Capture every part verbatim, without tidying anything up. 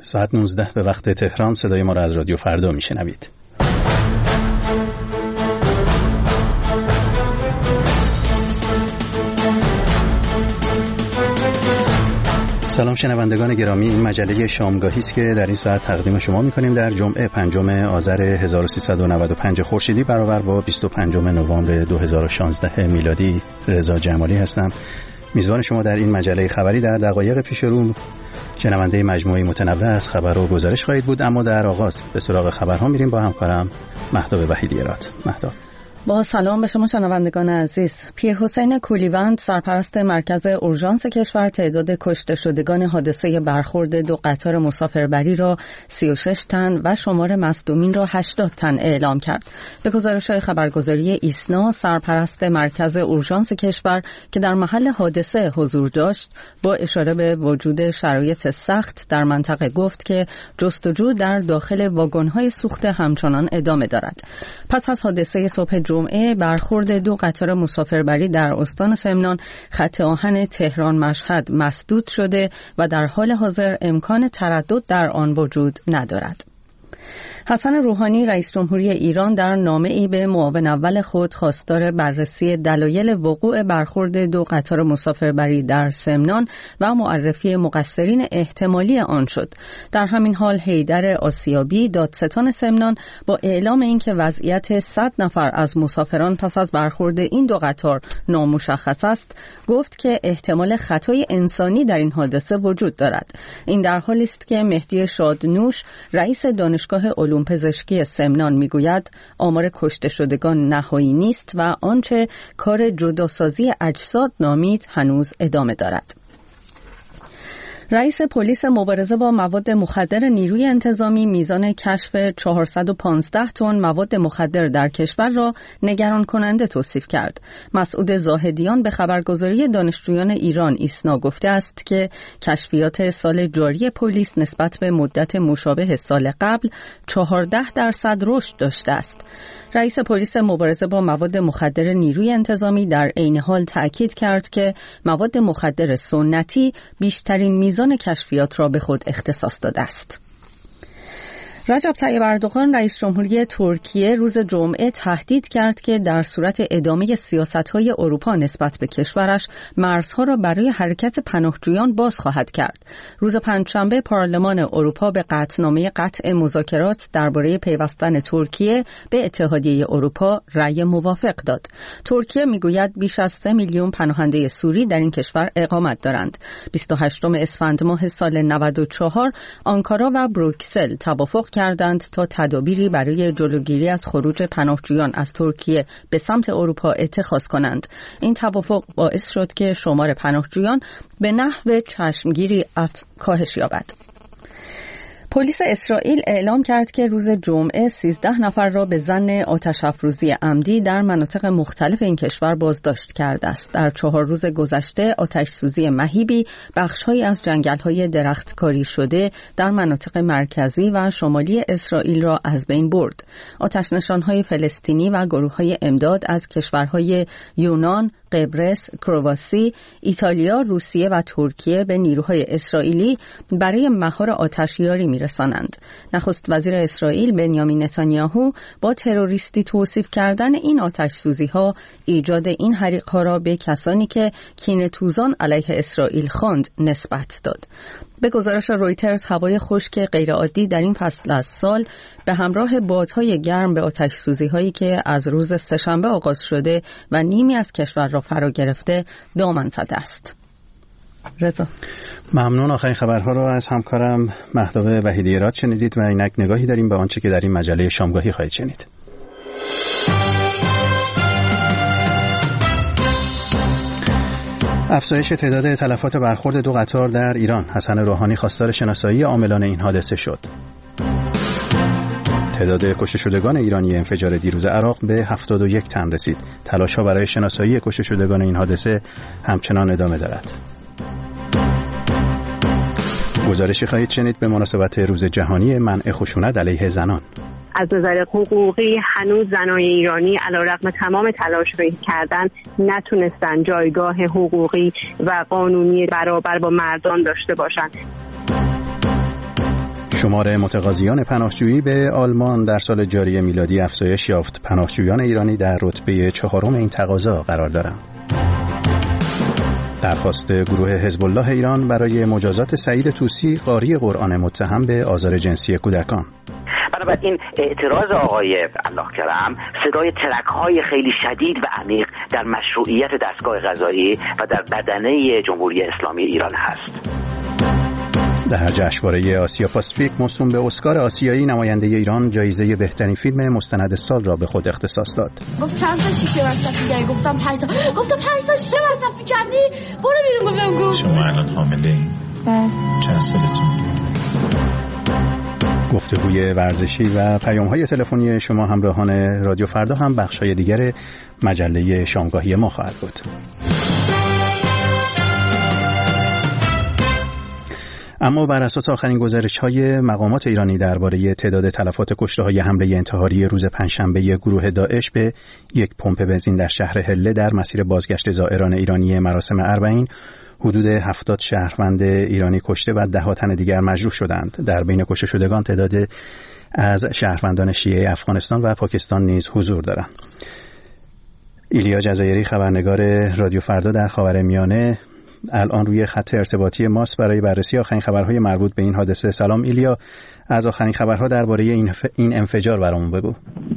ساعت نوزده به وقت تهران صدای ما را از رادیو فردا میشنوید. سلام شنوندگان گرامی، این مجله شامگاهی است که در این ساعت تقدیم شما می‌کنیم در جمعه پنجم آذر هزار و سیصد و نود و پنج خورشیدی برابر با بیست و پنجم نوامبر دو هزار و شانزده میلادی. رضا جمالی هستم، میزبان شما در این مجله خبری. در دقایق پیش رو شنونده مجموعه متنوع از خبر و گزارش خواهید بود، اما در آغاز به سراغ خبرها میریم با همکارم مهتاب وحیدی‌رات. مهتاب. با سلام به شما شنوندگان عزیز. پیرحسین کولیوند، سرپرست مرکز اورژانس کشور، تعداد کشته شدگان حادثه برخورد دو قطار مسافربری را سی و شش تن و شمار مصدومین را هشتاد تن اعلام کرد. به گزارش‌های خبرگزاری ایسنا، سرپرست مرکز اورژانس کشور که در محل حادثه حضور داشت، با اشاره به وجود شرایط سخت در منطقه گفت که جستجو در داخل واگن‌های سوخته همچنان ادامه دارد. پس از حادثه صبح جمعه برخورد دو قطار مسافربری در استان سمنان، خط آهن تهران مشهد مسدود شده و در حال حاضر امکان تردد در آن وجود ندارد. حسن روحانی، رئیس جمهوری ایران، در نامه‌ای به معاون اول خود خواستار بررسی دلایل وقوع برخورد دو قطار مسافربری در سمنان و معرفی مقصرین احتمالی آن شد. در همین حال حیدر آسیابی، دادستان سمنان، با اعلام اینکه وضعیت صد نفر از مسافران پس از برخورد این دو قطار نامشخص است، گفت که احتمال خطای انسانی در این حادثه وجود دارد. این در حالی است که مهدی شادنوش، رئیس دانشگاه علوم پزشکی سمنان، میگوید آمار کشته شدگان نهایی نیست و آنچه کار جداسازی اجساد نامید هنوز ادامه دارد. رئیس پلیس مبارزه با مواد مخدر نیروی انتظامی میزان کشف چهارصد و پانزده تن مواد مخدر در کشور را نگران کننده توصیف کرد. مسعود زاهدیان به خبرگزاری دانشجویان ایران ایسنا گفته است که کشفیات سال جاری پلیس نسبت به مدت مشابه سال قبل چهارده درصد رشد داشته است. رئیس پلیس مبارزه با مواد مخدر نیروی انتظامی در عین حال تأکید کرد که مواد مخدر سنتی بیشترین میزان کشفیات را به خود اختصاص داده است. رجب طیب اردوغان، رئیس جمهوری ترکیه، روز جمعه تهدید کرد که در صورت ادامه سیاست‌های اروپا نسبت به کشورش مرزها را برای حرکت پناهجویان باز خواهد کرد. روز پنجشنبه پارلمان اروپا به قطعنامه قطع مذاکرات درباره پیوستن ترکیه به اتحادیه اروپا رأی موافق داد. ترکیه میگوید بیش از سه میلیون پناهنده سوری در این کشور اقامت دارند. بیست و هشتم اسفند ماه سال نود و چهار آنکارا و بروکسل توافق کردند تا تدابیری برای جلوگیری از خروج پناهجویان از ترکیه به سمت اروپا اتخاذ کنند. این توافق باعث شد که شمار پناهجویان به نحو چشمگیری کاهش یابد. پلیس اسرائیل اعلام کرد که روز جمعه سیزده نفر را به ظن آتش افروزی عمدی در مناطق مختلف این کشور بازداشت کرده است. در چهار روز گذشته آتش سوزی مهیبی بخش‌هایی از جنگل‌های درختکاری شده در مناطق مرکزی و شمالی اسرائیل را از بین برد. آتش نشان‌های فلسطینی و گروه‌های امداد از کشورهای یونان، قبرس، کرواسی، ایتالیا، روسیه و ترکیه به نیروهای اسرائیلی برای مهار آتشیاری میرسانند. نخست وزیر اسرائیل بنیامین نتانیاهو با تروریستی توصیف کردن این آتش سوزی ها ایجاد این حریق ها را به کسانی که کینه‌توزان علیه اسرائیل خواند نسبت داد. به گزارش رویترز، هوای خشک غیرعادی در این فصل از سال به همراه بادهای گرم به آتش سوزی هایی که از روز سه‌شنبه آغاز شده و نیمی از کشور را فرا گرفته دامن زده است. رضا. ممنون. آخرین خبرها را از همکارم مهتاب وحیدی‌رات شنیدید و اینک نگاهی داریم به آنچه که در این مجله شامگاهی خواهید شنید. افزایش تعداد تلفات برخورد دو قطار در ایران. حسن روحانی خواستار شناسایی عاملان این حادثه شد. تعداد کشته شدگان ایرانی انفجار دیروز عراق به هفتاد و یک تن رسید. تلاش‌ها برای شناسایی کشته شدگان این حادثه همچنان ادامه دارد. گزارشی خواهید شنید به مناسبت روز جهانی منع خشونت علیه زنان. از نظر حقوقی هنوز زنان ایرانی علیرغم تمام تلاش‌هایی کردن نتونستن جایگاه حقوقی و قانونی برابر با مردان داشته باشند. شمار متقاضیان پناهجویی به آلمان در سال جاری میلادی افزایش یافت. پناهجویان ایرانی در رتبه چهارم این تقاضا قرار دارند. درخواست گروه حزب الله ایران برای مجازات سعید طوسی قاری قرآن متهم به آزار جنسی کودکان. بنابراین اعتراض آقای الله کرم صدای ترک‌های خیلی شدید و عمیق در مشروعیت دستگاه قضایی و در بدنه جمهوری اسلامی ایران هست. در جشنواره آسیا پاسیفیک موسوم به اسکار آسیایی، نماینده ایران جایزه بهترین فیلم مستند سال را به خود اختصاص داد. گفت چند تا شیشه مصرف کردی؟ گفتم پنج تا. گفتم پنج تا شیشه مصرف کردی؟ برو بیرون. گفتم شما الان حامله اید؟ بله. چند سالتون؟ گفتگوی ورزشی و پیام‌های تلفنی شما همراهان رادیو فردا هم بخش‌های دیگر مجله شامگاهی ما خواهد بود. اما بر اساس آخرین گزارش‌های مقامات ایرانی درباره تعداد تلفات کشته‌های حمله انتحاری روز پنجشنبه گروه داعش به یک پمپ بنزین در شهر هله در مسیر بازگشت زائران ایرانی مراسم اربعین، حدود هفتاد شهروند ایرانی کشته و ده تن دیگر مجروح شدند. در بین کشته شدگان تعداد از شهروندان شیعه افغانستان و پاکستان نیز حضور دارند. ایلیا جزایری، خبرنگار رادیو فردا در خاورمیانه، الان روی خط ارتباطی ماست برای بررسی آخرین خبرهای مربوط به این حادثه. سلام ایلیا، از آخرین خبرها درباره این این انفجار برامون بگو.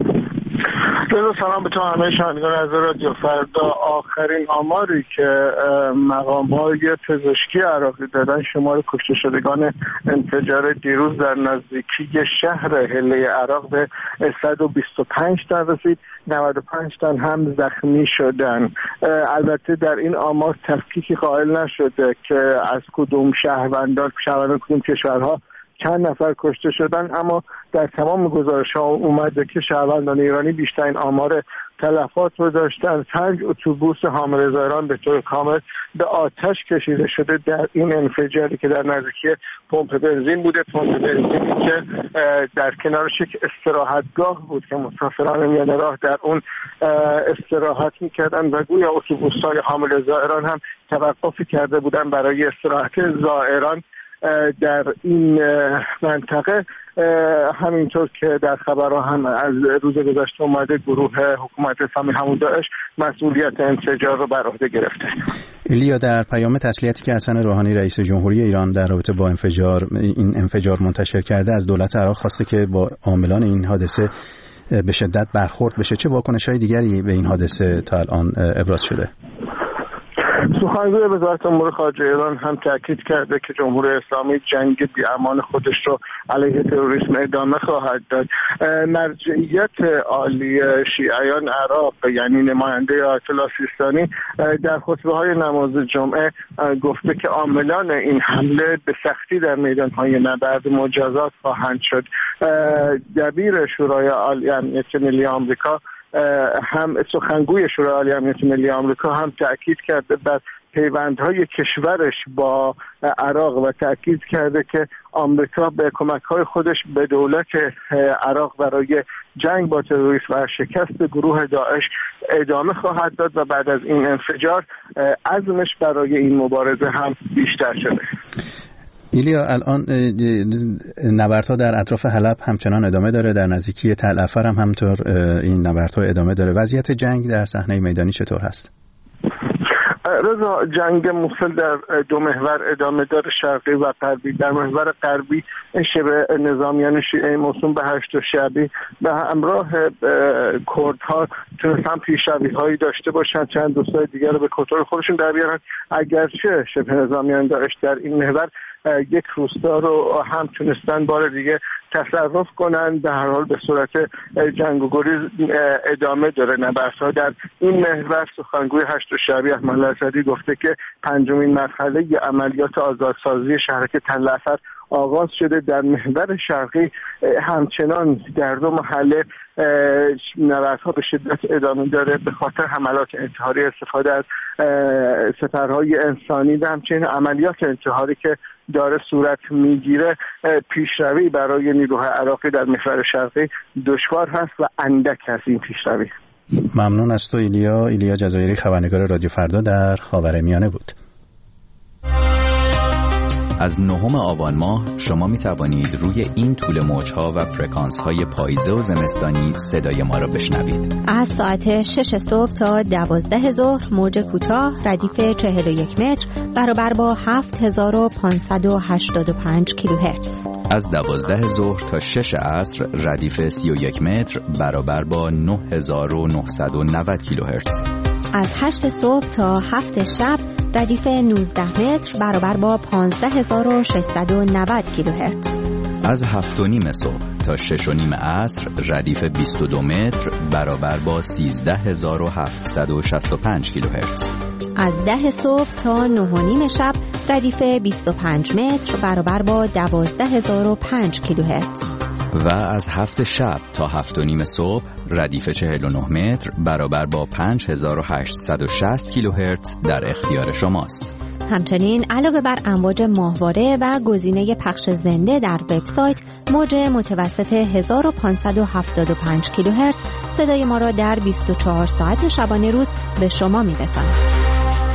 سلام به تو همه شنوندگان از رادیو فردا. آخرین آماری که مقام‌های پزشکی عراقی دادن شمار کشته شدگان انفجار دیروز در نزدیکی شهر هله عراق به صد و بیست و پنج تن رسید. نود و پنج تن هم زخمی شدن. البته در این آمار تفکیکی قائل نشده که از کدوم شهروندان شهروندان کدوم کشورها چند نفر کشته شدن، اما در تمام گزارش‌ها اومده که شهروندان ایرانی بیشترین آمار تلفات رو داشتن. پنج اتوبوس حامل زائران به طور کامل به آتش کشیده شده در این انفجاری که در نزدیکی پمپ بنزین بوده. پمپ بنزینی که در کنارش یک استراحتگاه بود که مسافران میان راه در اون استراحت میکردن و گویا اتوبوس‌های حامل زائران هم توقفی کرده بودن برای استراحت زائران در این منطقه. همینطور که در خبرها هم از روز گذشته اومده، گروه حکومت اسلامی همون داعش مسئولیت انفجار رو بر عهده گرفته. ایلیا، در پیام تسلیتی که حسن روحانی رئیس جمهوری ایران در رابطه با انفجار این انفجار منتشر کرده، از دولت عراق خواسته که با عاملان این حادثه به شدت برخورد بشه. چه واکنش‌های دیگری به این حادثه تا الان ابراز شده؟ سخنگوی وزارت امور خارجه ایران هم تاکید کرده که جمهوری اسلامی جنگ بی‌امان خودش رو علیه تروریسم ادامه خواهد داد. مرجعیت عالی شیعیان عراق یعنی نماینده آیت الله سیستانی در خطبه‌های نماز جمعه گفته که عاملان این حمله به سختی در میدان‌های نبرد مجازات خواهند شد. دبیر شورای عالی امنیت ملی آمریکا هم سخنگوی شورای عالی امنیت ملی آمریکا هم تأکید کرده بر پیوندهای کشورش با عراق و تأکید کرده که آمریکا به کمک‌های خودش به دولت عراق برای جنگ با تروریسم و شکست گروه داعش ادامه خواهد داد و بعد از این انفجار عزمش برای این مبارزه هم بیشتر شده. ایلیا، الان نبردها در اطراف حلب همچنان ادامه داره، در نزدیکی تل افر هم همطور این نبردها ادامه داره. وضعیت جنگ در صحنه میدانی چطور هست؟ رضا، جنگ موصل در دو محور ادامه داره، شرقی و غربی. در محور غربی شبه نظامیان شیعه موسوم به هشت شعبی به همراه کردها تونستن پیشروی‌هایی داشته باشن، چند دوستای دیگر رو به کنترل خودشون در بیارن، اگرچه شبه نظامیان داعش در این محور یک روستا رو هم تونستن بار دیگه تصرف کنن. به هر حال به صورت جنگ و گریز ادامه داره نبردها در این محور. سخنگوی هشت شعبی احمد الاسدی گفته که پنجمین مرحله عملیات آزادسازی شهرک تل افر آغاز شده. در محور شرقی همچنان در دو محله نبردها به شدت ادامه داره به خاطر حملات انتحاری، استفاده از سپرهای انسانی و همچنین عملیات انتحاری که داره صورت میگیره. پیشروی برای نیروهای عراقی در محور شرقی دشوار هست و اندک هست این پیشروی. ممنون از تو ایلیا. ایلیا جزایری، خبرنگار رادیو فردا در خاورمیانه بود. از نهم آبان ماه شما می توانید روی این طول موج‌ها و فرکانس‌های پاییزه و زمستانی صدای ما را بشنوید. از ساعت شش صبح تا دوازده ظهر موج کوتاه ردیف چهل و یک متر برابر با هفت هزار و پانصد و هشتاد و پنج کیلوهرتز. از دوازده ظهر تا شش عصر ردیف سی و یک متر برابر با نه هزار و نهصد و نود کیلوهرتز. از هشت صبح تا هفت شب ردیف نوزده متر برابر با پانزده هزار و ششصد و نود کیلوهرتز. از هفت و نیم صبح تا شش و نیم عصر ردیف بیست و دو متر برابر با سیزده هزار و هفتصد و شصت و پنج کیلوهرتز. از ده صبح تا نه و نیم شب ردیف بیست و پنج متر برابر با دوازده هزار و پنج کیلوهرتز. و از هفت شب تا هفت و نیم صبح ردیف چهل و نه متر برابر با پنج هزار و هشتصد و شصت کیلوهرتز در اختیار شماست. همچنین علاوه بر امواج ماهواره و گزینه پخش زنده در وبسایت، موج متوسط هزار و پانصد و هفتاد و پنج کیلوهرتز صدای ما را در بیست و چهار ساعت شبانه روز به شما می‌رساند.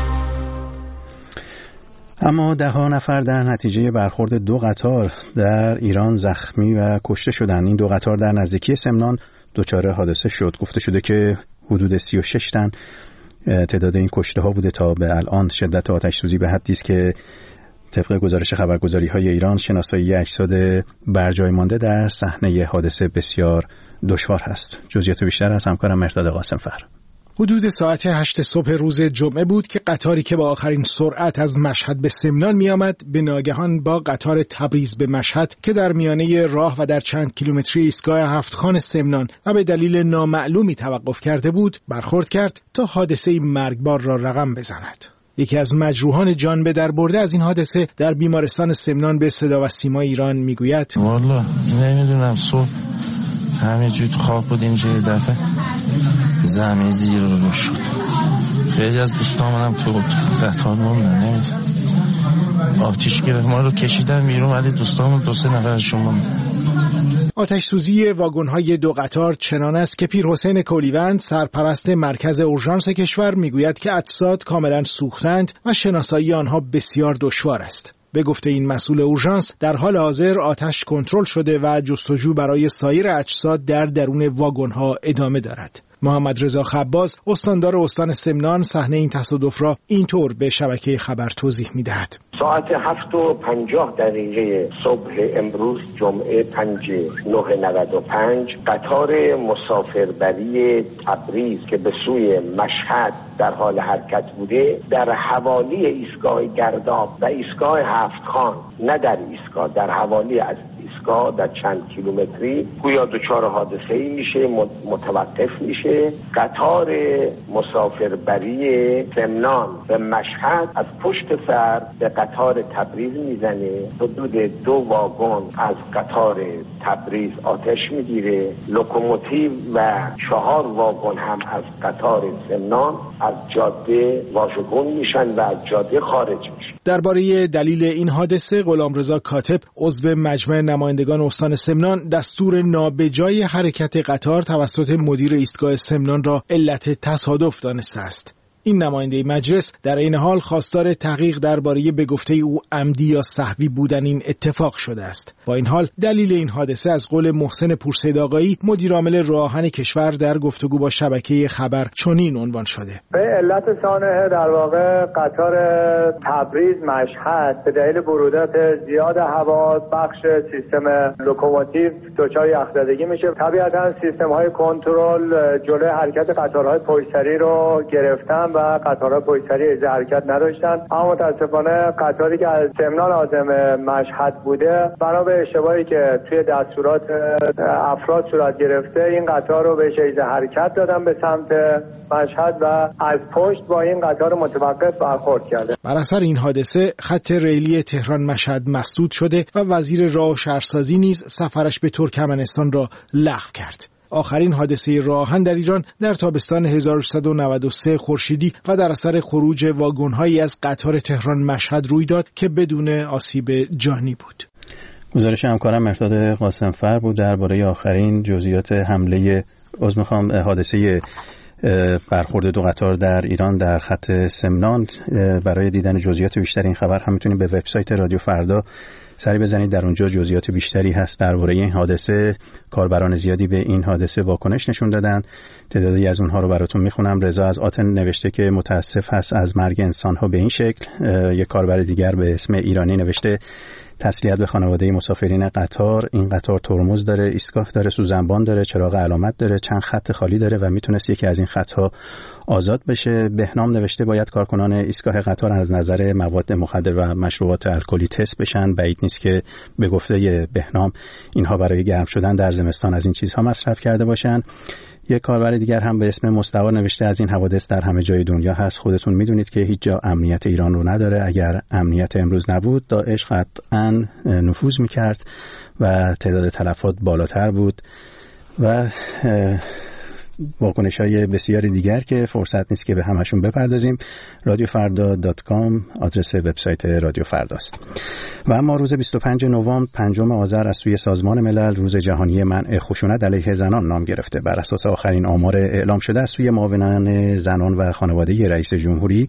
اما ده ها نفر در نتیجه برخورد دو قطار در ایران زخمی و کشته شدند. این دو قطار در نزدیکی سمنان دچار حادثه شد. گفته شده که حدود سی و شش تن تعداد این کشته ها بوده. تا به الان شدت آتش سوزی به حدی است که طبق گزارش خبرگزاری های ایران شناسایی اجساد برجای مانده در صحنه حادثه بسیار دشوار است. جزئیات بیشتر از همکارم مرداد قاسم‌فر. حدود ساعت هشت صبح روز جمعه بود که قطاری که با آخرین سرعت از مشهد به سمنان می آمد به ناگهان با قطار تبریز به مشهد که در میانه راه و در چند کیلومتری ایستگاه هفتخان سمنان و به دلیل نامعلومی توقف کرده بود برخورد کرد تا حادثه مرگبار را رقم بزند. یکی از مجروحان جان به در برده از این حادثه در بیمارستان سمنان به صدا و سیما ایران میگوید: والا نمیدونم، صبح همینجوری تو خواب بودیم که یه دفعه زمین زیر رو شد. خیلی از دوستان منم تو قطار موندن، نمیدونم، آتیش گرفت ما رو کشیدن بیرون، ولی دوستان دو سه نفرشون موندن. آتش سوزی واگن‌های دو قطار چنان است که پیر حسین کولیوند سرپرست مرکز اورژانس کشور میگوید که اجساد کاملا سوختند و شناسایی آنها بسیار دشوار است. به گفته این مسئول اورژانس در حال حاضر آتش کنترل شده و جستجو برای سایر اجساد در درون واگن‌ها ادامه دارد. محمد رضا خباز استاندار استان سمنان صحنه این تصادف را اینطور به شبکه خبر توضیح می‌دهد. ساعت هفت و پنجاه دقیقه صبح امروز جمعه پنج نه نود و پنج قطار مسافربری تبریز که به سوی مشهد در حال حرکت بوده در حوالی ایستگاه گرداب و ایستگاه هفتخان، نه در ایستگاه، در حوالی از ایستگاه در چند کیلومتری گویا دچار حادثه‌ای میشه، متوقف میشه. قطار مسافربری سمنان به مشهد از پشت سر به قطار تبریز میزنه. حدود دو واگن از قطار تبریز آتش میگیره. لوکوموتیو و چهار واگن هم از قطار سمنان از جاده واژگون میشن و از جاده خارج میشن. درباره دلیل این حادثه غلامرضا کاتب عضو مجمع نمایندگان استان سمنان دستور نابجای حرکت قطار توسط مدیر ایستگاه سمنان را علت تصادف دانسته است. این نماینده مجلس در این حال خواستار تحقیق درباره به گفته او عمدی یا سهوی بودن این اتفاق شده است. با این حال دلیل این حادثه از قول محسن پورسید آقایی مدیر عامل راهن کشور در گفتگو با شبکه خبر چنین عنوان شده: به علت سانحه در واقع قطار تبریز مشهد به دلیل برودت زیاد هوا بخش سیستم لوکوموتیو دچار یخزدگی میشه. طبیعتا سیستم های کنترل جلوی حرکت قطارهای پشتسری رو گرفتن و قطارها پشتسری اجازه حرکت نداشتن، اما متاسفانه قطاری که از سمنان عازم مشهد بوده بنا به اشتباهی که توی دستورات افراد صورت گرفته این قطار رو بهش اجازه حرکت دادن به سمت مشهد و از پشت با این قطار متوقف برخورد کرده. بر اثر این حادثه خط ریلی تهران مشهد مسدود شده و وزیر راه و شهرسازی نیز سفرش به ترکمنستان را لغو کرد. آخرین حادثه راهن در ایران در تابستان هزار و سیصد و نود و سه خورشیدی و در اثر خروج واگن‌هایی از قطار تهران مشهد روی داد که بدون آسیب جانی بود. گزارش همکارم مرداد قاسم‌فر بود درباره آخرین جزئیات حمله از میخوام حادثه برخورد دو قطار در ایران در خط سمنان. برای دیدن جزئیات بیشتر این خبر هم میتونید به وبسایت رادیو فردا سری بزنید، در اونجا جزئیات بیشتری هست درباره این حادثه. کاربران زیادی به این حادثه واکنش نشون دادن، تعدادی از اونها رو براتون میخونم. رضا از آتن نوشته که متاسف هست از مرگ انسان‌ها به این شکل. یک کاربر دیگر به اسم ایرانی نوشته تسلیت به خانواده مسافرین قطار. این قطار ترمز داره، ایستگاه داره، سوزنبان داره، چراغ علامت داره، چند خط خالی داره و میتونست یکی از این خطها آزاد بشه. بهنام نوشته باید کارکنان ایستگاه قطار از نظر مواد مخدر و مشروبات الکلی تست بشن. بعید نیست که به گفته بهنام اینها برای گرم شدن در زمستان از این چیزها مصرف کرده باشن. یک کاربر دیگر هم به اسم مستعار نوشته از این حوادث در همه جای دنیا هست. خودتون میدونید که هیچ جا امنیت ایران رو نداره. اگر امنیت امروز نبود داعش قطعاً نفوذ میکرد و تعداد تلفات بالاتر بود. و واکنش‌های بسیاری دیگر که فرصت نیست که به همشون بپردازیم. رادیو فردا دات کام آدرس وبسایت رادیو فرداست. و اما روز بیست و پنجم نوامبر پنجم آذر از سوی سازمان ملل روز جهانی منع خشونت علیه زنان نام گرفته. بر اساس آخرین آمار اعلام شده از سوی معاونان زنان و خانواده رئیس جمهوری،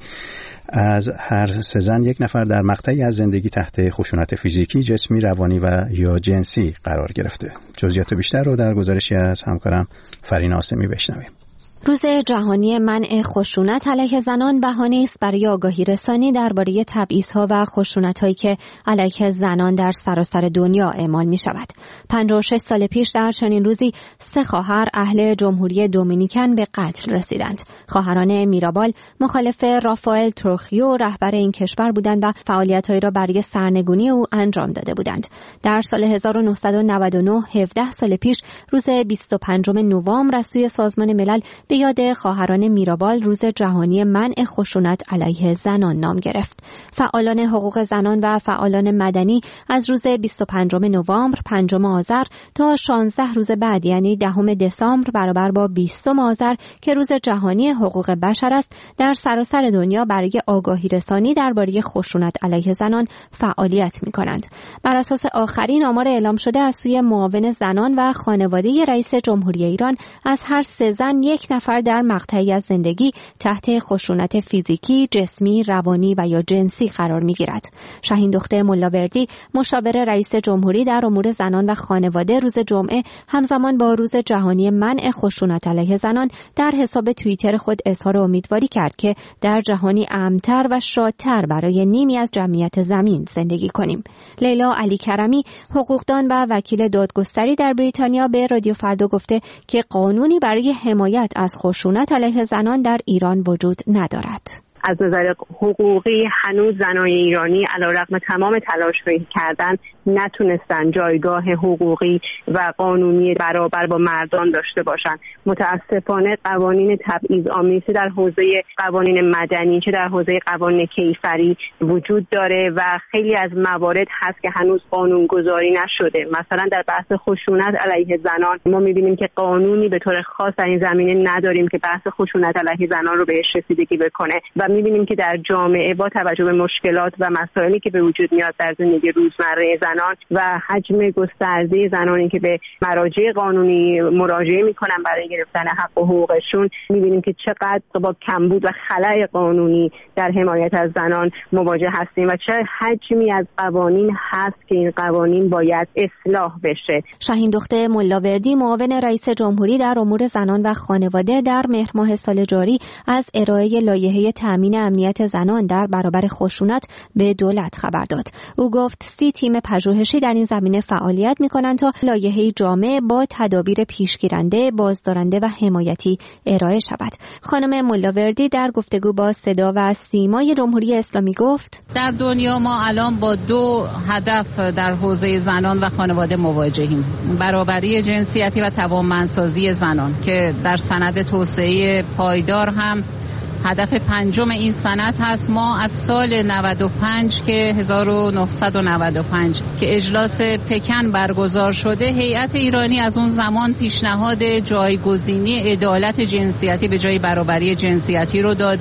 از هر سه زن یک نفر در مقطعی از زندگی تحت خشونت فیزیکی، جسمی، روانی و یا جنسی قرار گرفته. جزئیات بیشتر رو در گزارشی از همکارم فرین آسمی بشنویم. روز جهانی منع خشونت علیه زنان بهانه است برای آگاهی رسانی درباره تبعیض‌ها و خشونت‌هایی که علیه زنان در سراسر دنیا اعمال می‌شود. پنجاه و شش سال پیش در چنین روزی سه خواهر اهل جمهوری دومینیکن به قتل رسیدند. خواهران میرابال مخالف رافائل تروخیو رهبر این کشور بودند و فعالیت‌هایی را برای سرنگونی او انجام داده بودند. در سال هزار و نهصد و نود و نه، هفده سال پیش، روز بیست و پنجم نوامبر از سوی سازمان ملل به یاد خواهران میرابال روز جهانی منع خشونت علیه زنان نام گرفت. فعالان حقوق زنان و فعالان مدنی از روز بیست و پنجم نوامبر پنجم آذر تا شانزده روز بعد یعنی دهم دسامبر برابر با بیستم آذر که روز جهانی حقوق بشر است، در سراسر دنیا برای آگاهی رسانی درباره خشونت علیه زنان فعالیت می‌کنند. بر اساس آخرین آمار اعلام شده از سوی معاون زنان و خانواده رئیس جمهوری ایران، از هر سه زن یک نفر در مقطعی از زندگی تحت خشونت فیزیکی، جسمی، روانی و یا جنسی قرار می‌گیرد. شاهین دختر ملاوردی، مشاور رئیس جمهوری در امور زنان و خانواده، روز جمعه همزمان با روز جهانی منع خشونت علیه زنان در حساب توییتر خود اظهار امیدواری کرد که در جهانی امن‌تر و شادتر برای نیمی از جمعیت زمین زندگی کنیم. لیلا علی کرمی، حقوقدان و وکیل دادگستری در بریتانیا، به رادیو فردا گفته که قانونی برای حمایت از خشونت علیه زنان در ایران وجود ندارد. از نظر حقوقی هنوز زنای ایرانی علیرغم تمام تلاش‌هایی کردن نتونستن جایگاه حقوقی و قانونی برابر با مردان داشته باشن. متاسفانه قوانین تبعیض‌آمیز در حوزه قوانین مدنی چه در حوزه قوانین کیفری وجود داره و خیلی از موارد هست که هنوز قانونگذاری نشده. مثلا در بحث خشونت علیه زنان ما می‌بینیم که قانونی به طور خاص در این زمینه نداریم که بحث خشونت علیه زنان رو بهش رسیدگی بکنه و می‌بینیم که در جامعه با توجه به مشکلات و مسائلی که به وجود میاد در زندگی روزمره زنان و حجم گسترده زنانی که به مراجع قانونی مراجعه میکنن برای گرفتن حق و حقوقشون، می‌بینیم که چقدر با کمبود و خلأ قانونی در حمایت از زنان مواجه هستیم و چه حجمی از قوانین هست که این قوانین باید اصلاح بشه. شاهین دختر ملاوردی، معاون رئیس جمهوری در امور زنان و خانواده، در مهر ماه سال جاری از ارائه لایحه تامین امنیت زنان در برابر خشونت به دولت خبر داد. او گفت سی تیم پژوهشی در این زمینه فعالیت می‌کنند تا لایحه جامع با تدابیر پیشگیرنده، بازدارنده و حمایتی ارائه شود. خانم ملاوردی در گفتگو با صدا و سیمای جمهوری اسلامی گفت در دنیا ما الان با دو هدف در حوزه زنان و خانواده مواجهیم: برابری جنسیتی و توانمندسازی زنان که در سند توسعه پایدار هم هدف پنجم این سند هست. ما از سال نود و پنج که هزار و نهصد و نود و پنج که اجلاس پکن برگزار شده، هیئت ایرانی از اون زمان پیشنهاد جایگزینی عدالت جنسیتی به جای برابری جنسیتی رو داده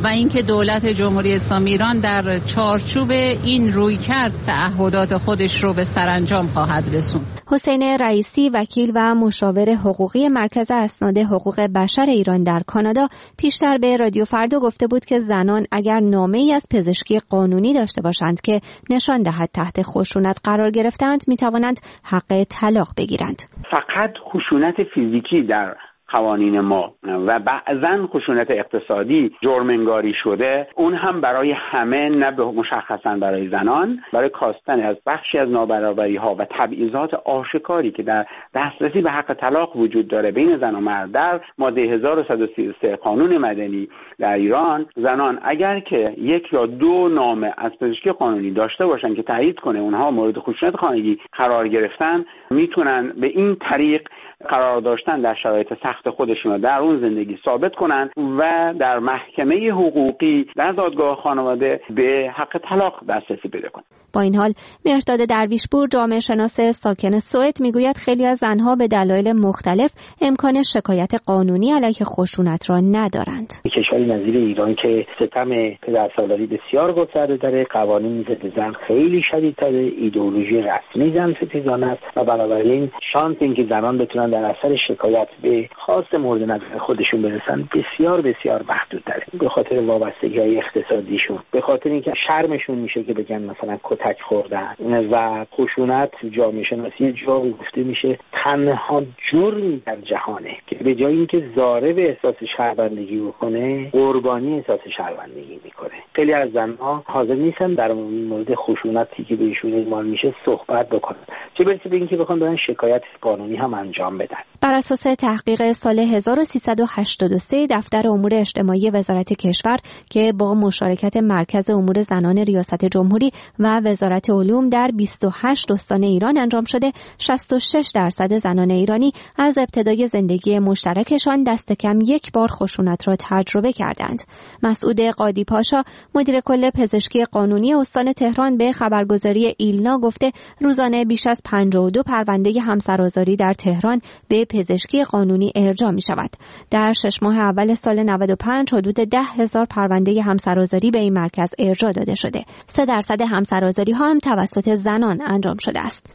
و اینکه دولت جمهوری اسلامی ایران در چارچوب این رویکرد تعهدات خودش رو به سرانجام خواهد رسوند. حسین رئیسی، وکیل و مشاور حقوقی مرکز اسناد حقوق بشر ایران در کانادا، پیشتر به رادیو فردا گفته بود که زنان اگر نامه‌ای از پزشکی قانونی داشته باشند که نشان دهد تحت خشونت قرار گرفتند، می‌توانند حق طلاق بگیرند. فقط خشونت فیزیکی در قوانین ما و بعضاً خشونت اقتصادی جرم‌انگاری شده، اون هم برای همه، نه مشخصاً برای زنان، برای کاستن از بخشی از نابرابری‌ها و تبعیضات آشکاری که در دسترسی به حق طلاق وجود داره بین زن و مرد در ماده هزار و صد و سی و سه قانون مدنی در ایران، زنان اگر که یک یا دو نامه از پزشکی قانونی داشته باشن که تایید کنه اونها مورد خشونت خانگی قرار گرفتن، میتونن به این طریق قرار داشتن در شرایط سخت خودشون در اون زندگی ثابت کنن و در محکمه حقوقی در دادگاه خانواده به حق طلاق دسترسی پیدا کنن. با این حال مهرداد درویشپور، جامعه شناس ساکن سوئد، میگوید خیلی از زنها به دلایل مختلف امکان شکایت قانونی علیه خشونت را ندارند. کشوری نظیر ایران که ستم پدرسالاری بسیار گسترده داره، قوانین ضد زن خیلی شدیدتره، ایدئولوژی رسمی زن ستیزانه است و بنابراین شانس اینکه زنان بتونن در اثر شکایت به خواست مورد نظر خودشون برسن بسیار بسیار محدودتره، به خاطر وابستگی‌های اقتصادیشون، به خاطر اینکه شرمشون میشه که بگن مثلا کتک خوردن و خشونت جامعه شناسی جا گفته میشه تنها جرمی در جهانه که به جای اینکه ضارب احساس شهروندگی بکنه قربانی احساس شهروندگی میکنه. خیلی از زنها حاضر نیستن در مورد خشونتی که بهشون اعمال میشه صحبت بکنن، چه برسه به اینکه بخوان برن شکایت قانونی هم انجام بدن. بر اساس تحقیق سال هزار و سیصد و هشتاد و سه دفتر امور اجتماعی وزارت کشور که با مشارکت مرکز امور زنان ریاست جمهوری و وزارت علوم در بیست و هشت استان ایران انجام شده، شصت و شش درصد زنان ایرانی از ابتدای زندگی مشترکشان دست کم یک بار خشونت را تجربه کردند. مسعود قادی پاشا، مدیر کل پزشکی قانونی استان تهران، به خبرگزاری ایلنا گفته روزانه بیش از پنجاه و دو پرونده همسرآزاری در تهران به پزشکی قانونی ارجاع می شود. در شش ماه اول سال نود و پنج حدود ده هزار پرونده همسرآزاری به این مرکز ارجاع داده شده. سه درصد همسرآزاری ها هم توسط زنان انجام شده است.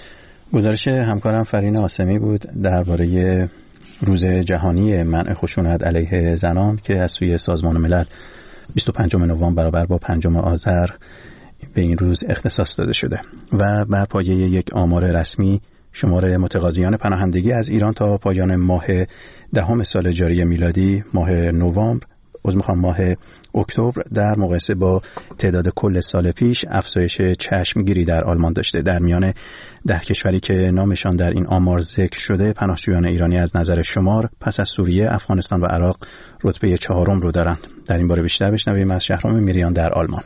گزارش همکارم فرین آسمی بود درباره روز جهانی منع خشونت علیه زنان که از سوی سازمان ملل بیست و پنجم نوامبر برابر با پنجم آذر به این روز اختصاص داده شده و بر پایه یک آمار رسمی شمار متقاضیان پناهندگی از ایران تا پایان ماه دهم سال جاری میلادی، ماه نوامبر، از میخوام ماه اکتبر، در مقایسه با تعداد کل سال پیش افزایش چشمگیری در آلمان داشته. در میان ده کشوری که نامشان در این آمار ذکر شده، پناهجویان ایرانی از نظر شمار پس از سوریه، افغانستان و عراق رتبه چهارم رو دارند. در این باره بیشتر بشنویم از شهرام میریان در آلمان.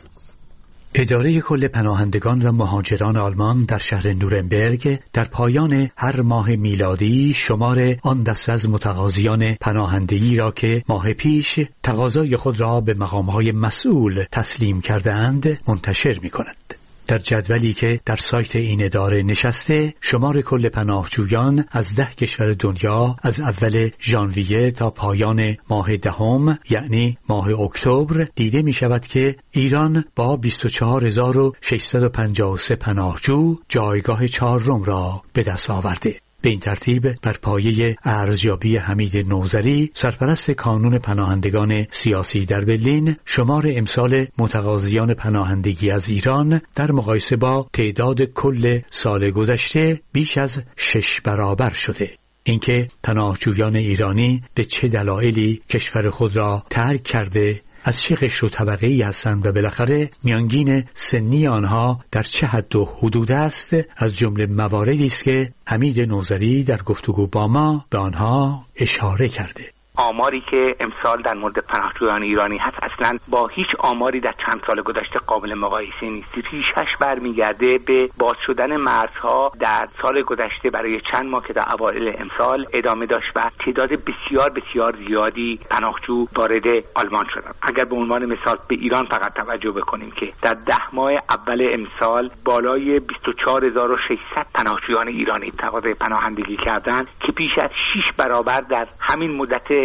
اداره کل پناهندگان و مهاجران آلمان در شهر نورنبرگ در پایان هر ماه میلادی شمار آن دسته از متقاضیان پناهندگی را که ماه پیش تقاضای خود را به مقام‌های مسئول تسلیم کردند منتشر می‌کند. در جدولی که در سایت این اداره نشسته، شمار کل پناهجویان از ده کشور دنیا از اول ژانویه تا پایان ماه دهم یعنی ماه اکتبر دیده می شود که ایران با بیست و چهار هزار و ششصد و پنجاه و سه پناهجو جایگاه چهارم را به دست آورده. به این ترتیب بر پایه ارزیابی حمید نوذری، سرپرست کانون پناهندگان سیاسی در برلین، شمار امسال متقاضیان پناهندگی از ایران در مقایسه با تعداد کل سال گذشته بیش از شش برابر شده. اینکه پناهجویان ایرانی به چه دلایلی کشور خود را ترک کرده، از چه قشر و طبقه‌ای هستند و بالاخره میانگین سنی آنها در چه حد و حدود است، از جمله مواردی است که حمید نوذری در گفتگو با ما به آنها اشاره کرده. آماری که امسال در مورد پناهجویان ایرانی هست اصلا با هیچ آماری در چند سال گذشته قابل مقایسه نیست. ریشش برمیگرده به باز شدن مرزها در سال گذشته برای چند ماه که در اوایل امسال ادامه داشت و تعداد بسیار بسیار زیادی پناهجو وارد آلمان شدند. اگر به عنوان مثال به ایران فقط توجه بکنیم که در ده ماه اول امسال بالای بیست و چهار هزار و ششصد پناهجویان ایرانی تقاضای پناهندگی کردند که بیش از شش برابر در همین مدت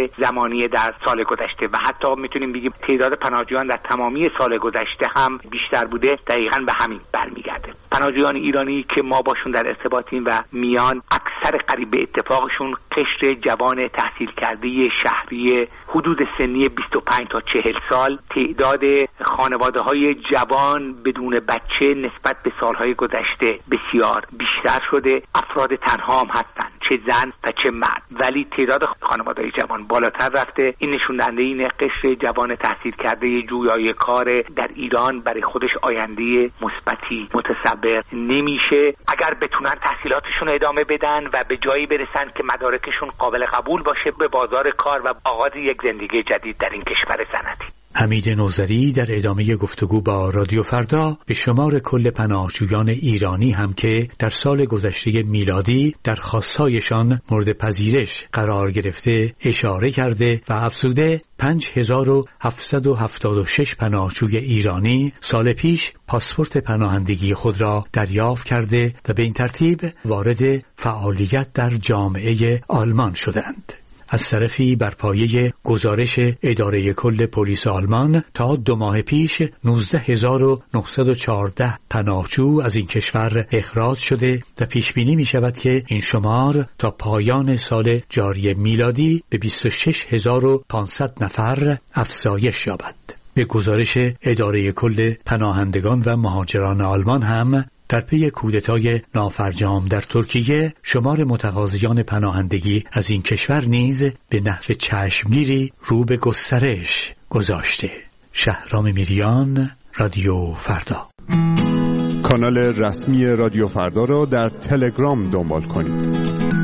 زمانی در سال گذشته و حتی میتونیم بگیم تعداد پناهجویان در تمامی سال گذشته هم بیشتر بوده، دقیقاً به همین برمیگرده. پناهجویان ایرانی که ما باشون در ارتباطیم و میان، اکثر قریب به اتفاقشون قشر جوان تحصیل کرده شهری حدود سنی بیست و پنج تا چهل سال. تعداد خانواده‌های جوان بدون بچه نسبت به سالهای گذشته بسیار بیشتر شده. افراد تنها هم هستن، چه زن و چه مرد، ولی تعداد خانواده‌های جوان بالاتر رفته. این نشون دهنده این قشر جوان تحصیل کرده جویای کار در ایران برای خودش آینده مثبتی متصور نمیشه. اگر بتونن تحصیلاتشون ادامه بدن و به جایی برسن که مدارکشون قابل قبول باشه به بازار کار و آغاز یک زندگی جدید در این کشور صنعتی. حمید نوذری در ادامه گفتگو با رادیو فردا به شمار کل پناهجویان ایرانی هم که در سال گذشته میلادی درخواست‌هایشان مورد پذیرش قرار گرفته اشاره کرده و افزوده پنج هزار و هفتصد و هفتاد و شش پناهجوی ایرانی سال پیش پاسپورت پناهندگی خود را دریافت کرده و به این ترتیب وارد فعالیت در جامعه آلمان شدند. از طرفی بر پایه گزارش اداره کل پلیس آلمان تا دو ماه پیش نوزده هزار و نهصد و چهارده پناهجو از این کشور اخراج شده و پیش بینی می شود که این شمار تا پایان سال جاری میلادی به بیست و شش هزار و پانصد نفر افزایش یابد. به گزارش اداره کل پناهندگان و مهاجران آلمان هم در پی کودتای نافرجام در ترکیه شمار متقاضیان پناهندگی از این کشور نیز به نحو چشمگیری رو به گسترش گذاشته. شهرام میریان، رادیو فردا. کانال رسمی رادیو فردا را در تلگرام دنبال کنید.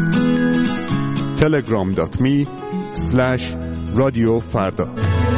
تلگرام دات می اسلش رادیو فردا.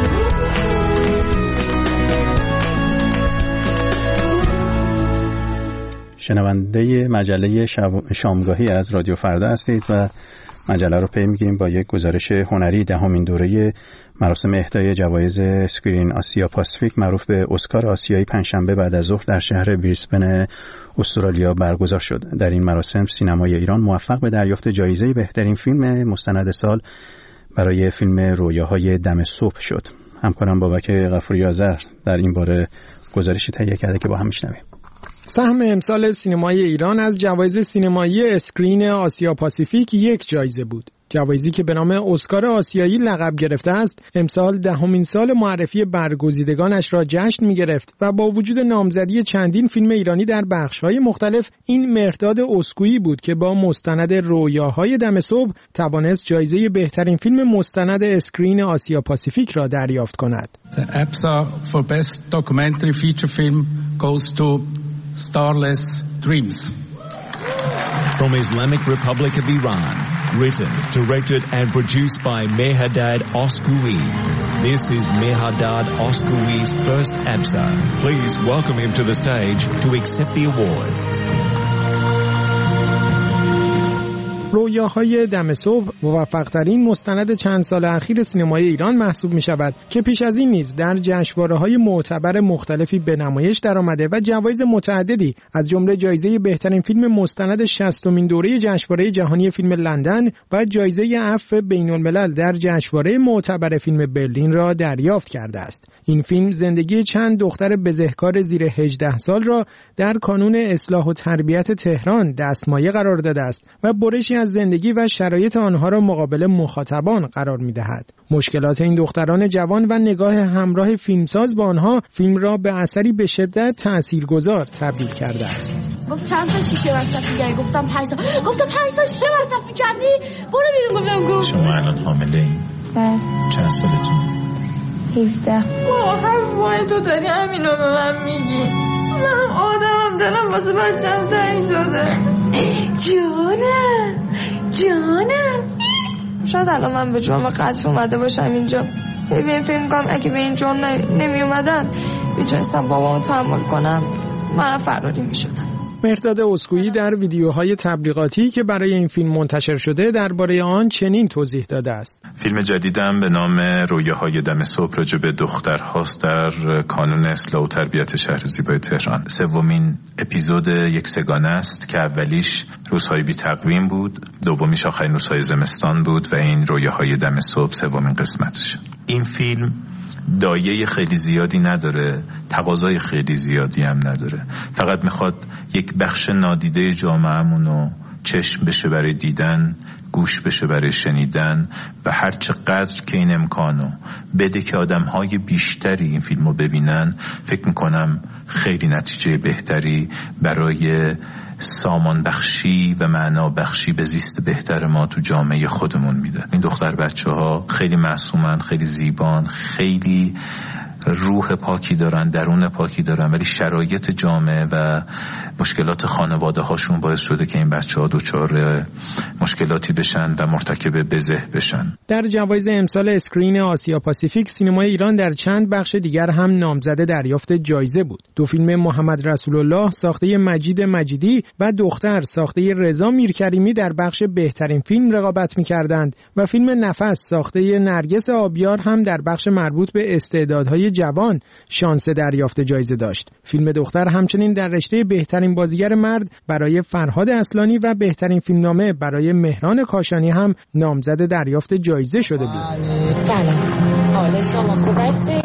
شنونده مجله شامگاهی از رادیو فردا هستید و مجله رو پی میگیریم با یک گزارش هنری. دهمین دوره مراسم اهدای جوایز اسکرین آسیا پاسیفیک معروف به اسکار آسیایی پنجشنبه بعد از ظهر در شهر بریسبن استرالیا برگزار شد. در این مراسم سینمای ایران موفق به دریافت جایزه بهترین فیلم مستند سال برای فیلم رویاهای دم صبح شد. همکارم بابک غفوری آذر در این باره گزارشی تهیه کرده که با هم میشنویم. سهم امسال سینمای ایران از جوایز سینمایی اسکرین آسیا پاسیفیک یک جایزه بود. جوایزی که به نام اسکار آسیایی لقب گرفته است، امسال دهمین سال معرفی برگزیدگانش را جشن می‌گرفت و با وجود نامزدی چندین فیلم ایرانی در بخش‌های مختلف، این مهرداد اسکویی بود که با مستند رویاهای دم صبح توانست جایزه بهترین فیلم مستند اسکرین آسیا پاسیفیک را دریافت کند. The A P S A for Best Documentary Feature Film goes to Starless Dreams. From Islamic Republic of Iran, written, directed and produced by Mehrdad Oscoui. This is Mehrdad Oscoui's first A P S A. Please welcome him to the stage to accept the award. رویاهای دم صبح موفق‌ترین مستند چند سال اخیر سینمای ایران محسوب می‌شود که پیش از این نیز در جشنواره‌های معتبر مختلفی به نمایش درآمده و جوایز متعددی از جمله جایزه بهترین فیلم مستند شصتمین دوره جشنواره جهانی فیلم لندن و جایزه عفو بین‌الملل در جشنواره معتبر فیلم برلین را دریافت کرده است. این فیلم زندگی چند دختر بزهکار زیر هجده سال را در کانون اصلاح و تربیت تهران دستمایه قرار داده است و برشی از زندگی و شرایط آنها را مقابل مخاطبان قرار می‌دهد. مشکلات این دختران جوان و نگاه همراه فیلمساز با آنها فیلم را به اثری به شدت تاثیرگذار تبدیل کرده است. گفت چند تا شیشه مصرف کردی؟ گفتم پنج تا. گفتم پنج تا شیشه مصرف کردی؟ برو بیرون. گفتم گفت شما الان حامله ای؟ بله. چند سالتون؟ هفده. با هر وای تو داری همینو به من میگی. من آدمم دلم واسه بچه‌م تنگ شده. جانم جانم شاید الان من به جرم قتل اومده باشم اینجا. ببین فکر می‌کنم اگه به این جرم نمی اومدم میتونستم بابامو تحمل کنم، من فراری میشدم. مهرداد اسکویی در ویدیوهای تبلیغاتی که برای این فیلم منتشر شده درباره آن چنین توضیح داده است. فیلم جدیدم به نام رویاهای دم صبح راجع به دخترهاست در کانون اصلاح و تربیت شهر زیبای تهران. سومین اپیزود یک سگانه است که اولیش روزهای بی تقویم بود، دومیش آخرین روزهای زمستان بود و این رویاهای دم صبح سومین قسمتش. این فیلم دایه خیلی زیادی نداره، تقاضای خیلی زیادی هم نداره، فقط میخواد یک بخش نادیده جامعه‌مونو چشم بشه برای دیدن، گوش بشه برای شنیدن و هر چقدر که این امکانو بده که آدم‌های بیشتری این فیلمو ببینن، فکر میکنم خیلی نتیجه بهتری برای سامان بخشی و معنا بخشی به زیست بهتر ما تو جامعه خودمون میده. این دختر بچه ها خیلی معصومن، خیلی زیبان، خیلی روح پاکی دارن، درون پاکی دارن، ولی شرایط جامعه و مشکلات خانواده هاشون باعث شده که این بچه ها دوچار مشکلاتی بشن و مرتکب بزه بشن. در جوایز امسال اسکرین آسیا پاسیفیک، سینمای ایران در چند بخش دیگر هم نامزد دریافت جایزه بود. دو فیلم محمد رسول الله ساخته مجید مجیدی و دختر ساخته رضا میرکریمی در بخش بهترین فیلم رقابت می‌کردند و فیلم نفس ساخته نرگس آبیار هم در بخش مربوط به استعدادهای جوان شانس دریافت جایزه داشت. فیلم دختر همچنین در رشته بهترین بازیگر مرد برای فرهاد اصلانی و بهترین فیلمنامه برای مهران کاشانی هم نامزد دریافت جایزه شده بود. سلام، حال شما خوب هستی؟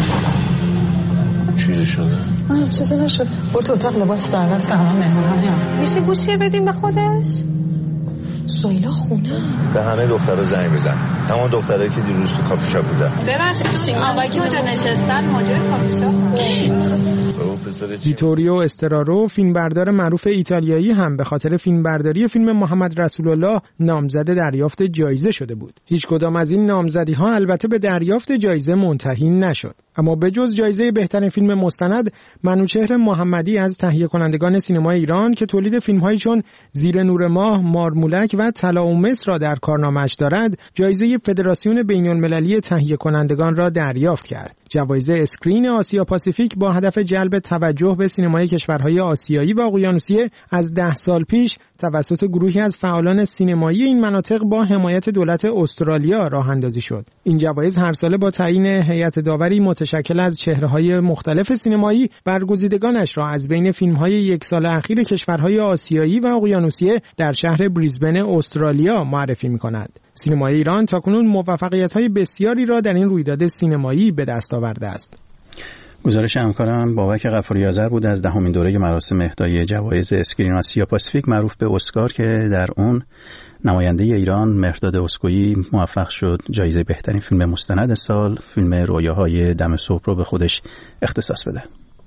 چیزی شده؟ آه چیزی نشد. برو تو اتاق لباس درست که همه مهمان هم میشه گوشیه بدیم به خودش؟ سویلا خونه به همه دخترها زنگ بزن، تمام دخترایی که دیروز تو کافی شاپ بودن. ببخشید آقایی که اونجا نشستن مدیر کافی شاپ. ویتوریو استرارو، فیلمبردار معروف ایتالیایی، هم به خاطر فیلمبرداری فیلم محمد رسول الله نامزد دریافت جایزه شده بود. هیچ کدام از این نامزدی‌ها البته به دریافت جایزه منتهی نشد. اما به جز جایزه بهترین فیلم مستند، منوچهر محمدی از تهیه کنندگان سینمای ایران که تولید فیلم‌هایی چون زیر نور ماه، مارمولک و طلا و مس را در کارنامه‌اش دارد، جایزه فدراسیون بین‌المللی تهیه کنندگان را دریافت کرد. جوایز اسکرین آسیا پاسیفیک با هدف جلب توجه به سینمای کشورهای آسیایی و اقیانوسیه از ده سال پیش توسط گروهی از فعالان سینمایی این مناطق با حمایت دولت استرالیا راه اندازی شد. این جوایز هر ساله با تعیین هیئت داوری متشکل از چهره‌های مختلف سینمایی برگزیدگانش را از بین فیلم‌های یک سال اخیر کشورهای آسیایی و اقیانوسیه در شهر بریزبن استرالیا معرفی می‌کند. سینمای ایران تاکنون موفقیت‌های بسیاری را در این رویداد سینمایی به دست آورده است. گزارش همکارم بابک غفوری آذر بود از دهمین دوره مراسم اهدای جوایز اسکرین آسیا پاسیفیک معروف به اسکار که در اون نماینده ایران مهرداد اسکویی موفق شد جایزه بهترین فیلم مستند سال، فیلم رویاهای دم صبح رو به خودش اختصاص بده.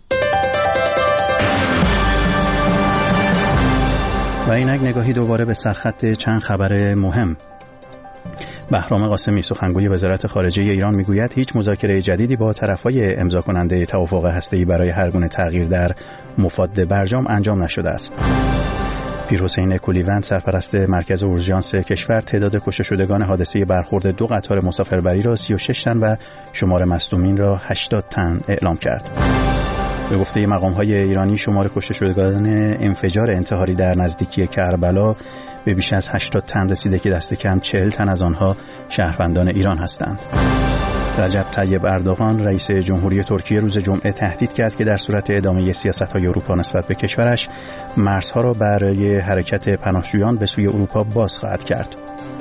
و اینک نگاهی دوباره به سرخط چند خبر مهم. بهرام قاسمی سخنگوی وزارت خارجه ایران میگوید هیچ مذاکره جدیدی با طرفای امضا کننده توافق هسته‌ای برای هر گونه تغییر در مفاد برجام انجام نشده است. پیرحسین کولیوند سرپرست مرکز اورژانس کشور تعداد کشته شدگان حادثه برخورد دو قطار مسافربری را سی و شش تن و شمار مصدومین را هشتاد تن اعلام کرد. به گفته مقام‌های ایرانی شمار کشته شدگان انفجار انتحاری در نزدیکی کربلا به بیش از هشتاد تن رسیده که دست کم چهل تن از آنها شهروندان ایران هستند. رجب طیب اردوغان رئیس جمهوری ترکیه روز جمعه تهدید کرد که در صورت ادامه سیاست‌های اروپا نسبت به کشورش مرزها را برای حرکت پناهجویان به سوی اروپا باز خواهد کرد.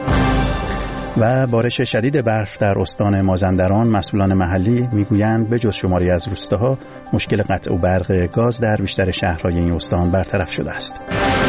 و بارش شدید برف در استان مازندران، مسئولان محلی میگویند به جز شماری از روستاها مشکل قطع و برق گاز در بیشتر شهرهای این استان برطرف شده است.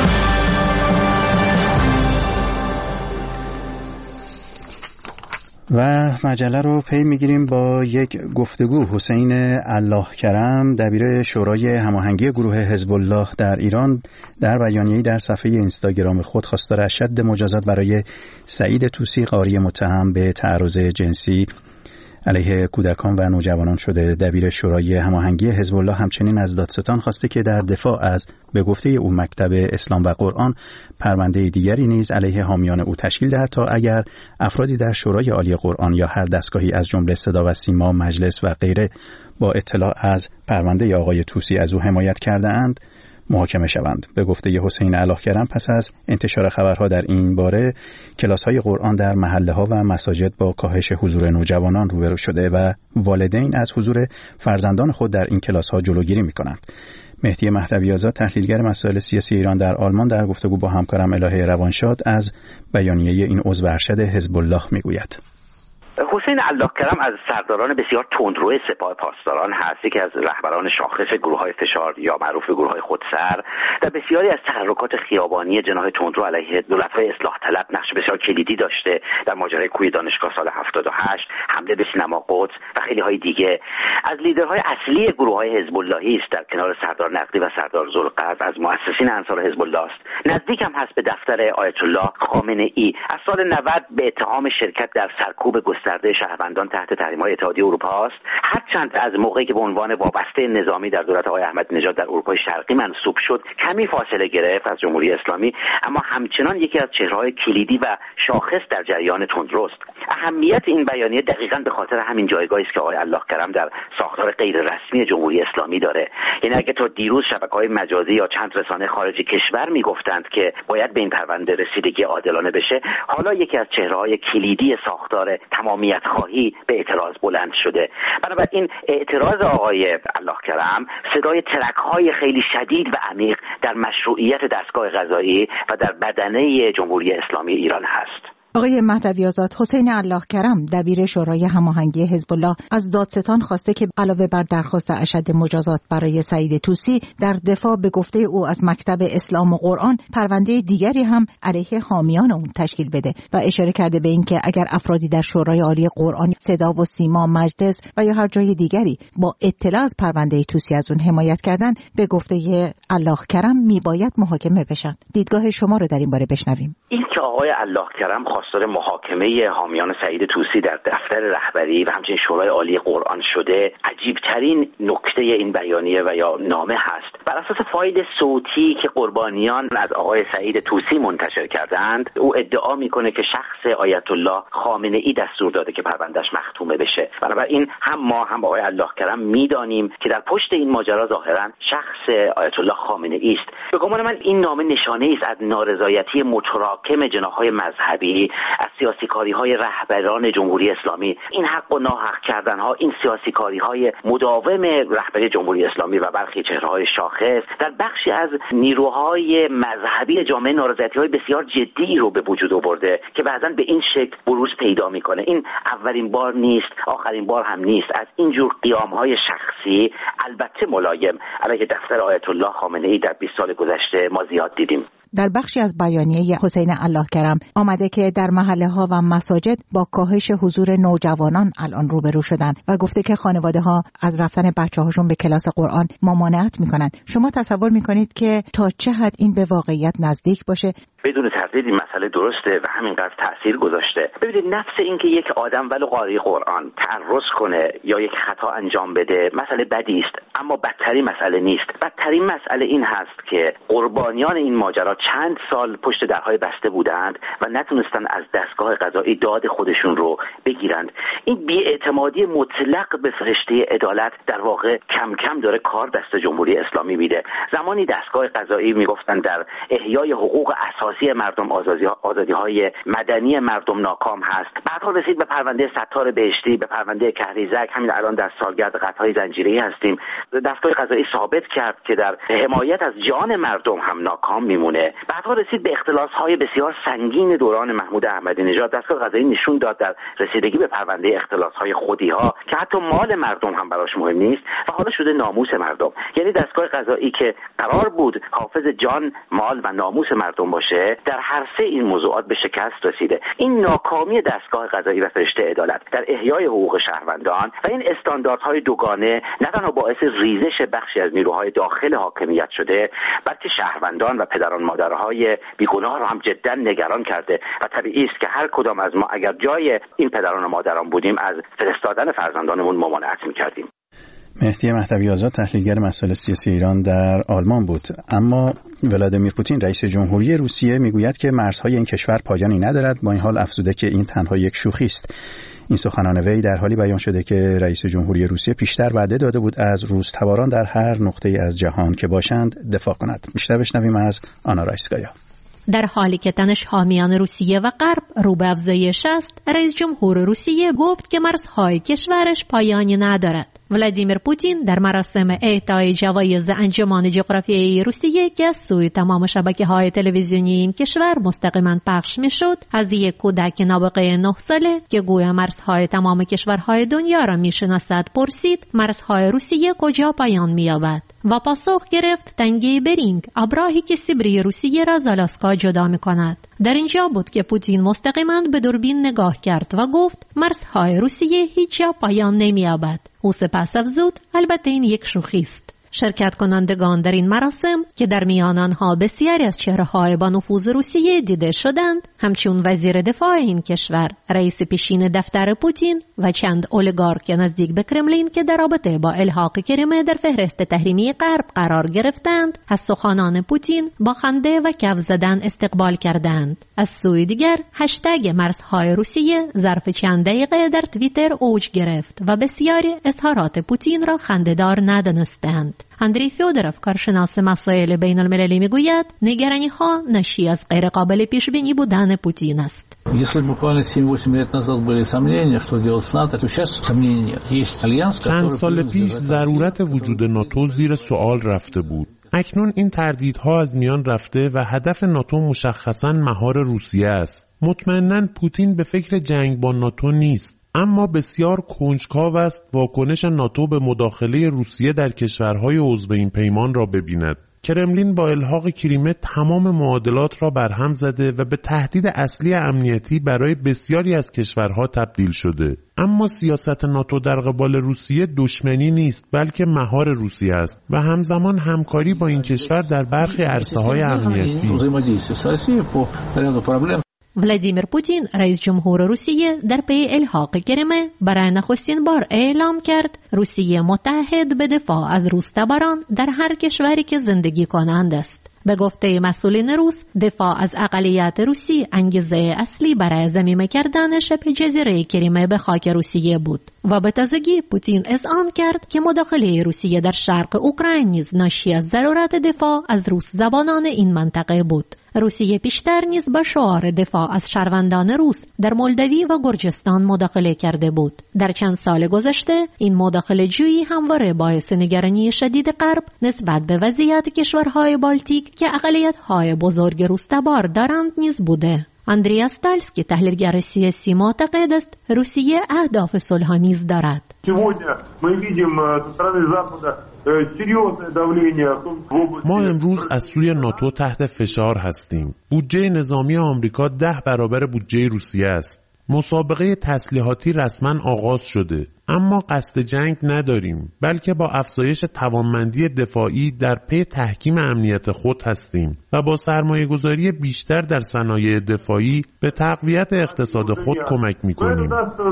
و مجله رو پی میگیریم با یک گفتگو. حسین الله کرم دبیر شورای هماهنگی گروه حزب الله در ایران در بیانیه‌ای در صفحه اینستاگرام خود خواستار اشد مجازات برای سعید طوسی قاری متهم به تعرض جنسی علیه کودکان و نوجوانان شده. دبیر شورای هماهنگی حزب الله همچنین از دادستان خواسته که در دفاع از به گفته او مکتب اسلام و قرآن پرونده دیگری نیز علیه حامیان او تشکیل دهد تا اگر افرادی در شورای عالی قرآن یا هر دستگاهی از جمله صدا و سیما، مجلس و غیره با اطلاع از پرونده آقای طوسی از او حمایت کرده اند محاکمه شوند. به گفته حسین الله کرم پس از انتشار خبرها در این باره کلاس‌های قرآن در محله‌ها و مساجد با کاهش حضور نوجوانان روبرو شده و والدین از حضور فرزندان خود در این کلاس‌ها جلوگیری می‌کنند. مهدی مهدوی آزاد تحلیلگر مسائل سیاسی ایران در آلمان در گفتگو با همکارم الهه روانشاد از بیانیه این عضو ارشد حزب الله میگوید. حسین اللهکرم از سرداران بسیار تندرو سپاه پاسداران هست، یکی از رهبران شاخص گروه‌های فشار یا معروف به گروه‌های خودسر. در بسیاری از تحرکات خیابانی جناح تندرو علیه دولت‌های اصلاح طلب نقش بسیار کلیدی داشته. در ماجرای کوی دانشگاه سال هفتاد و هشت، حمله به سینما قدس و خیلی های دیگه. از لیدرهای اصلی گروه‌های حزب اللهی است، در کنار سردار نقدی و سردار ذوالقرن از مؤسسین انصار حزب الله است. نزدیک هم هست به دفتر آیت الله خامنه‌ای. از سال نود به اتهام شرکت در سرکوب گسترده شهروندان تحت تحریم‌های اتحادیه اروپا است. هرچند از موقعی که به عنوان وابسته نظامی در دولت آقای احمدی نژاد در اروپای شرقی منصوب شد کمی فاصله گرفت از جمهوری اسلامی، اما همچنان یکی از چهره‌های کلیدی و شاخص در جریان تندروست. اهمیت این بیانیه دقیقاً به خاطر همین جایگاهی است که آقای اللهکرم در ساختار غیر رسمی جمهوری اسلامی داره. یعنی اگه تا دیروز شبکه‌های مجازی یا چند رسانه خارجی کشور میگفتند که باید به این پرونده رسیدگی عادلانه بشه، حالا یکی از چهره‌های کلیدی ساختار تمامیت خواهی به اعتراض بلند شده. بنابراین اعتراض آقای اللهکرم صدای ترک‌های خیلی شدید و عمیق در مشروعیت دستگاه قضایی و در بدنه جمهوری اسلامی ایران هست. آقای مهدوی آزاد، حسین اللهکرم دبیر شورای هماهنگی حزب الله از دادستان خواسته که علاوه بر درخواست اشد مجازات برای سعید طوسی در دفاع به گفته او از مکتب اسلام و قرآن پرونده دیگری هم علیه حامیان اون تشکیل بده و اشاره کرده به این که اگر افرادی در شورای عالی قرآن، صدا و سیما، مجلس و یا هر جای دیگری با اطلاع از پرونده طوسی از اون حمایت کردن، به گفته اللهکرم میباید محاکمه بشن. دیدگاه شما رو در این باره بشنویم. این که آقای اللهکرم خواستار محاکمه حامیان سعید طوسی در دفتر رهبری و همچنین شورای عالی قرآن شده، عجیبترین نکته این بیانیه و یا نامه هست. بر اساس فایل صوتی که قربانیان از آقای سعید طوسی منتشر کردند، او ادعا میکنه که شخص آیت الله خامنه‌ای دستور داده که پروندهش مختومه بشه. بنابراین هم ما هم آقای اللهکرم میدانیم که در پشت این ماجرا ظاهرا شخص آیت الله خامنه‌ای است. به گمان من این نامه نشانه است از نارضایتی متراکم جناح‌های مذهبی از سیاسی‌کاری‌های رهبران جمهوری اسلامی. این حق و ناحق کردن‌ها، این سیاسی‌کاری‌های مداوم رهبری جمهوری اسلامی و برخی چهره‌های شاخص در بخشی از نیروهای مذهبی جامعه نارضایتی‌های بسیار جدی رو به وجود آورده که بعضاً به این شکل بروز پیدا می‌کنه. این اولین بار نیست، آخرین بار هم نیست. از این جور قیام‌های شخصی البته ملایم علیه دفتر آیت الله خامنه‌ای در بیست سال گذشته ما زیاد دیدیم. در بخشی از بیانیه حسین اللهکرم آمده که در محله ها و مساجد با کاهش حضور نوجوانان الان روبرو شدن و گفته که خانواده ها از رفتن بچه هاشون به کلاس قرآن ممانعت میکنن. شما تصور میکنید که تا چه حد این به واقعیت نزدیک باشه؟ بدون تردید این مسئله درسته و همینقدر تأثیر گذاشته. ببینید، نفس این که یک آدم ولو قاری قرآن تعرض کنه یا یک خطا انجام بده مسئله بدی است، اما بدترین مسئله نیست. بدترین مسئله این هست که قربانیان این ماجرا چند سال پشت درهای بسته بودند و نتونستن از دستگاه قضایی داد خودشون رو بگیرند. این بی‌اعتمادی مطلق به فرشته عدالت در واقع کم کم داره کار دست جمهوری اسلامی میده. زمانی دستگاه قضایی میگفتن در احیای حقوق اساسی مردم، آزادی های مدنی مردم ناکام هست. بعدها رسید به پرونده ستار بهشتی، به پرونده کهریزک. همین الان در سالگرد قتل‌های زنجیره‌ای هستیم. دستگاه قضایی ثابت کرد که در حمایت از جان مردم هم ناکام میمونه. بعدها رسید به اختلاس‌های بسیار سنگین دوران محمود احمدی نژاد. دستگاه قضایی نشون داد در رسیدگی به پرونده اختلاس‌های خودی‌ها که حتی مال مردم هم براش مهم نیست و حالا شده ناموس مردم. یعنی دستگاه قضایی که قرار بود حافظ جان، مال و ناموس مردم باشه، در هر سه این موضوعات به شکست رسیده. این ناکامی دستگاه قضایی و فرشته عدالت در احیای حقوق شهروندان و این استانداردهای دوگانه نه تنها باعث ریزش بخشی از نیروهای داخل حاکمیت شده، بلکه شهروندان و پدران مادرهای بیگناه را هم جدا نگران کرده و طبیعی است که هر کدام از ما اگر جای این پدران و مادران بودیم از فرستادن فرزندانمون ممانعت می‌کردیم. مهدی مهدوی آزاد تحلیلگر مسائل سیاسی ایران در آلمان بود. اما ولادیمیر پوتین رئیس جمهوری روسیه میگوید که مرزهای این کشور پایانی ندارد. با این حال افزوده که این تنها یک شوخی است. این سخنان وی در حالی بیان شده که رئیس جمهوری روسیه پیشتر وعده داده بود از روس‌تباران در هر نقطه‌ای از جهان که باشند دفاع کند. بیشتر بشنویم از آنا رایسکایا. در حالی که تنش حامیان روسیه و غرب رو به افزایش است، رئیس جمهور روسیه گفت که مرزهای کشورش پایانی ندارد. ولادیمیر پوتین در مراسم اهدای جوایز انجمن جغرافیایی روسیه که از سوی تمام شبکه‌های تلویزیونی این کشور مستقیما پخش می‌شد، از یک کودک نابغه نه ساله که گویا مرزهای تمام کشورهای دنیا را می‌شناسد پرسید مرزهای روسیه کجا پایان می‌یابد و پاسخ گرفت تنگه برینگ، ابراهی که سیبری روسیه را از آلاسکا جدا می‌کند. در اینجا بود که پوتین مستقیما به دوربین نگاه کرد و گفت مرزهای روسیه هیچ جا پایان نمی‌یابد. او سپس افزود البته این یک شوخی است. شرکت کنندگان در این مراسم که در میان آنها بسیاری از چهره‌های با نفوذ روسیه دیده شدند، همچون وزیر دفاع این کشور، رئیس پیشین دفتر پوتین و چند اولیگارک نزدیک به کرملین که در رابطه با الحاق کریمه در فهرست تحریمی غرب قرار گرفتند، از سخنان پوتین با خنده و کف زدن استقبال کردند. از سوی دیگر هشتگ مرزهای روسیه ظرف چند دقیقه در توییتر اوج گرفت و بسیاری اظهارات پوتین را خنده‌دار ندانستند. اندری فیودروف، کارشناس مسائل بین المللی، میگوید نگرانی ها ناشی از غیر قابل پیش بینی بودن پوتین است. چند سال پیش ضرورت وجود ناتو زیر سوال رفته بود. اکنون این تردیدها از میان رفته و هدف ناتو مشخصاً مهار روسیه است. مطمئناً پوتین به فکر جنگ با ناتو نیست، اما بسیار کنجکاو است واکنش ناتو به مداخله روسیه در کشورهای عضو این پیمان را ببیند. کرملین با الحاق کریمه تمام معادلات را برهم زده و به تهدید اصلی امنیتی برای بسیاری از کشورها تبدیل شده. اما سیاست ناتو در قبال روسیه دشمنی نیست، بلکه مهار روسیه است و همزمان همکاری با این کشور در برخی عرصه‌های امنیتی. ولادیمیر پوتین، رئیس جمهور روسیه، در پی الحاق کریمه برای نخستین بار اعلام کرد روسیه متحد به دفاع از روس‌تباران در هر کشوری که زندگی کنند است. به گفته مسئولین روس، دفاع از اقلیت روسی انگیزه اصلی برای ضمیمه کردن شبه جزیره کریمه به خاک روسیه بود و به تازگی پوتین اذعان کرد که مداخله روسیه در شرق اوکراین نیز ناشی از ضرورت دفاع از روس زبانان این منطقه بود. روسیه پیشتر نیز با شعار دفاع از شهروندان روس در مولدوی و گرجستان مداخله کرده بود. در چند سال گذشته این مداخله جویی همواره باعث نگرانی شدید غرب نسبت به وضعیت کشورهای بالتیک که اقلیت‌های بزرگ روس‌تبار دارند نیز بوده. اندریا ستالسکی، تحلیلگر سیاسی، معتقد است روسیه اهداف صلح‌آمیز دارد. ما امروز از سوی ناتو تحت فشار هستیم. بودجه نظامی آمریکا ده برابر بودجه روسیه است. مسابقه تسلیحاتی رسما آغاز شده، اما قصد جنگ نداریم، بلکه با افزایش توانمندی دفاعی در پی تحکیم امنیت خود هستیم و با سرمایه‌گذاری بیشتر در صنایع دفاعی به تقویت اقتصاد خود کمک می‌کنیم.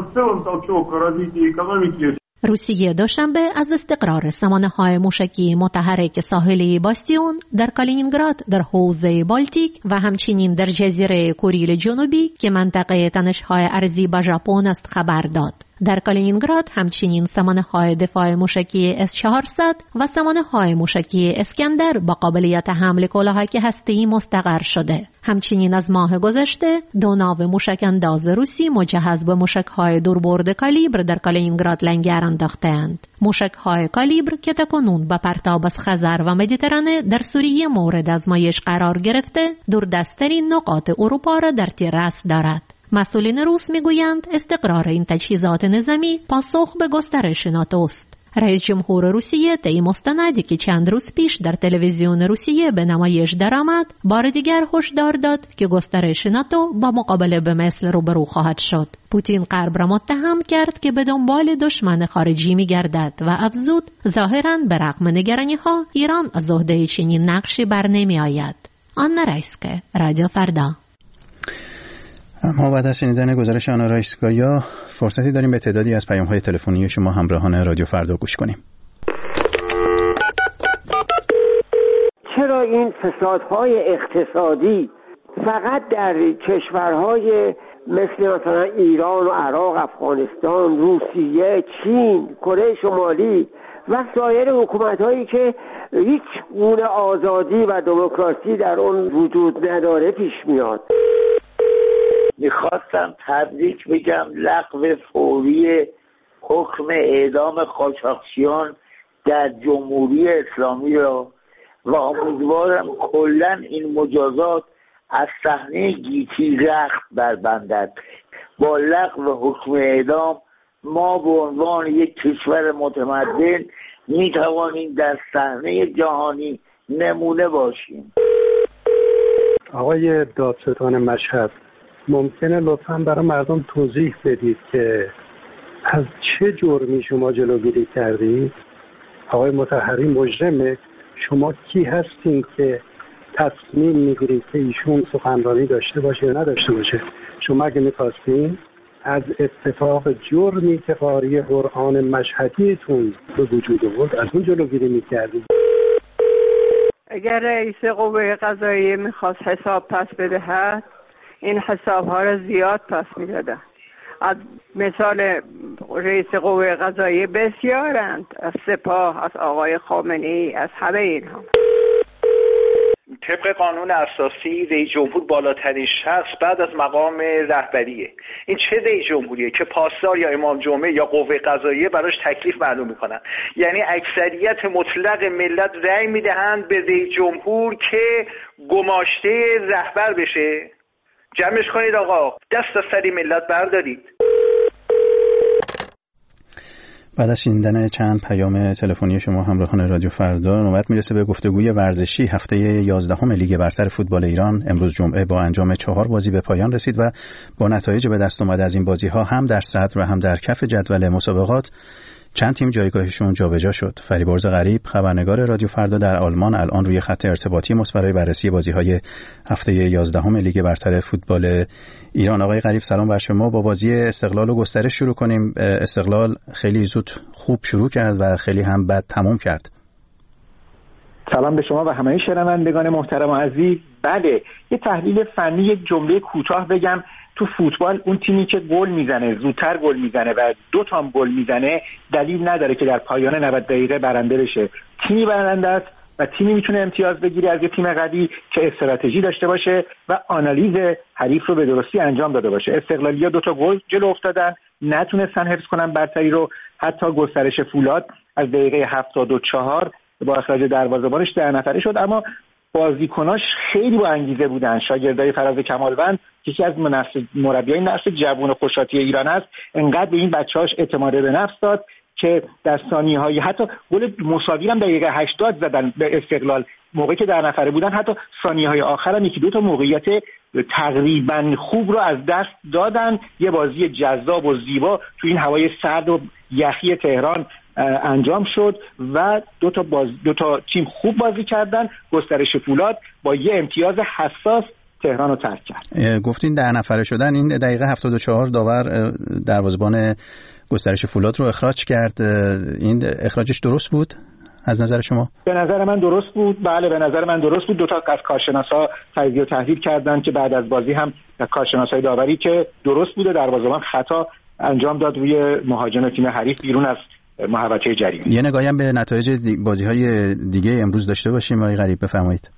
روسیه دوشنبه از استقرار سامانه‌های موشکی متحرک ساحلی باستیون در کالینینگراد در حوزه بالتیک و همچنین در جزیره کوریل جنوبی که منطقه تنش‌های ارضی با ژاپن است خبر داد. در کالینینگراد همچنین سامانه‌های دفاع موشکی اس چهارصد و سامانه‌های موشکی اسکندر با قابلیت حمل کلاهک هسته‌ای مستقر شده. همچنین از ماه گذشته دو ناو موشک انداز روسی مجهز به موشک‌های دوربرد کالیبر در کالینینگراد لنگر انداخته‌اند. موشک‌های کالیبر که تاکنون با پرتاب از خزر و مدیترانه در سوریه مورد آزمایش قرار گرفته، دوردست‌ترین نقاط اروپا را در تیراس دارد. مسئولین روس میگویند استقرار این تجهیزات نظامی پاسخ به گسترش ناتو است. رئیس جمهور روسیه طی مستندی که چند روز پیش در تلویزیون روسیه به نمایش درآمد، بار دیگر هشدار داد که گسترش ناتو با مقابله به مثل روبرو خواهد شد. پوتین غرب را متهم کرد که به دنبال دشمن خارجی می‌گردد و افزود ظاهراً به رغم نگرانی‌ها ایران از عهده چنین نقشی بر نمی‌آید. آنا رایسکه، رادیو فردا. ما بعد از شنیدن گزارش آنا رایسکایا فرصتی داریم به تعدادی از پیام‌های تلفنی شما همراهان رادیو فردا گوش کنیم. چرا این فسادهای اقتصادی فقط در کشورهای مثل مثلا ایران و عراق، افغانستان، روسیه، چین، کره شمالی و سایر حکومت‌هایی که هیچ گونه آزادی و دموکراسی در اون وجود نداره پیش میاد؟ میخواستم تبریک بگم لغو فوری حکم اعدام قاچاقچیان در جمهوری اسلامی را و امیدوارم کلا این مجازات از صحنه گیتی رخت بربندد. با لغو حکم اعدام ما به عنوان یک کشور متمدن می توانیم در صحنه جهانی نمونه باشیم. آقای دادستان مشهد، ممکنه لطفاً برای مردم توضیح بدید که از چه جرمی شما جلوگیری کردید؟ آقای مطهری مجرمه؟ شما کی هستین که تصمیم میگیرید که ایشون سخنرانی داشته باشه یا نداشته باشه؟ شما اگه میخواستین از اتفاق جرمی که قاری قرآن مشهدیتون به وجود آورد از اون جلوگیری میکردید. اگر رئیس قوه قضاییه میخواست حساب پس بدهد این حساب ها را زیاد پس میدادن. از مثال رئیس قوه قضاییه بسیارند، از سپاه، از آقای خامنه‌ای، از همه اینها. طبق قانون اساسی رئیس جمهور بالاترین شخص بعد از مقام رهبریه. این چه رئیس جمهوریه که پاسدار یا امام جمعه یا قوه قضاییه براش تکلیف معلوم میکنن؟ یعنی اکثریت مطلق ملت رأی میدهند به رئیس جمهور که گماشته رهبر بشه. جمعش کنید آقا، دست از سر ملت بردارید. بعد از شنیدن چند پیام تلفنی شما همراهان رادیو فردا، نوبت میرسه به گفتگوی ورزشی. هفته یازدهم لیگ برتر فوتبال ایران امروز جمعه با انجام چهار بازی به پایان رسید و با نتایج به دست اومده از این بازی‌ها هم در صدر و هم در کف جدول مسابقات چند تیم جایگاهشون جابجا شد. فریبرز غریب، خبرنگار رادیو فردا در آلمان، الان روی خط ارتباطی ما برای بررسی بازی‌های هفته یازدهم لیگ برتر فوتبال ایران. آقای غریب سلام بر شما. با بازی استقلال و گسترش شروع کنیم. استقلال خیلی زود خوب شروع کرد و خیلی هم بد تمام کرد. سلام به شما و همه شنوندگان محترم و عزیز. بله، یه تحلیل فنی، یک جمله کوتاه بگم. تو فوتبال اون تیمی که گل میزنه، زودتر گل میزنه و دو تا هم گل میزنه، دلیل نداره که در پایان نود دقیقه برنده بشه. تیمی برنده است و تیمی میتونه امتیاز بگیره از یه تیم قوی که استراتژی داشته باشه و آنالیز حریف رو به درستی انجام داده باشه. استقلالیا دو تا گل جلو افتادن، نتونستن حفظ کنن برتری رو. حتی گسترش فولاد از دقیقه هفتاد و چهار با اخراج دروازه‌بانش ده نفره شد، اما بازیکناش خیلی با انگیزه بودن. شاگردای فراز کمالوند که یکی از مربیای نسل جوان خوشاتی ایران است، انقدر به این بچه‌هاش اعتماد به نفس داد که در ثانیه‌های حتی گل مساوی هم دقیقه هشتاد زدن به استقلال. موقعی که در نفره بودن حتی ثانیه‌های آخر هم یکی دو تا موقعیت تقریبا خوب رو از دست دادن. یه بازی جذاب و زیبا تو این هوای سرد و یخی تهران انجام شد و دو تا باز دو تا تیم خوب بازی کردن. گسترش فولاد با یه امتیاز حساس تهران رو ترک کرد. گفتین ده نفره شدن. این دقیقه هفتاد و چهار داور دروازه‌بان گسترش فولاد رو اخراج کرد. این اخراجش درست بود از نظر شما؟ به نظر من درست بود. بله، به نظر من درست بود. دو تا از کارشناسا تجزیه و تحلیل کردن که بعد از بازی هم کارشناسای داوری که درست بوده، دروازه‌بان خطا انجام داد روی مهاجم تیم حریف بیرون از محوطه جریمه. یه نگاهی هم به نتایج بازی‌های دیگه امروز داشته باشیم. آقای غریب بفرمایید.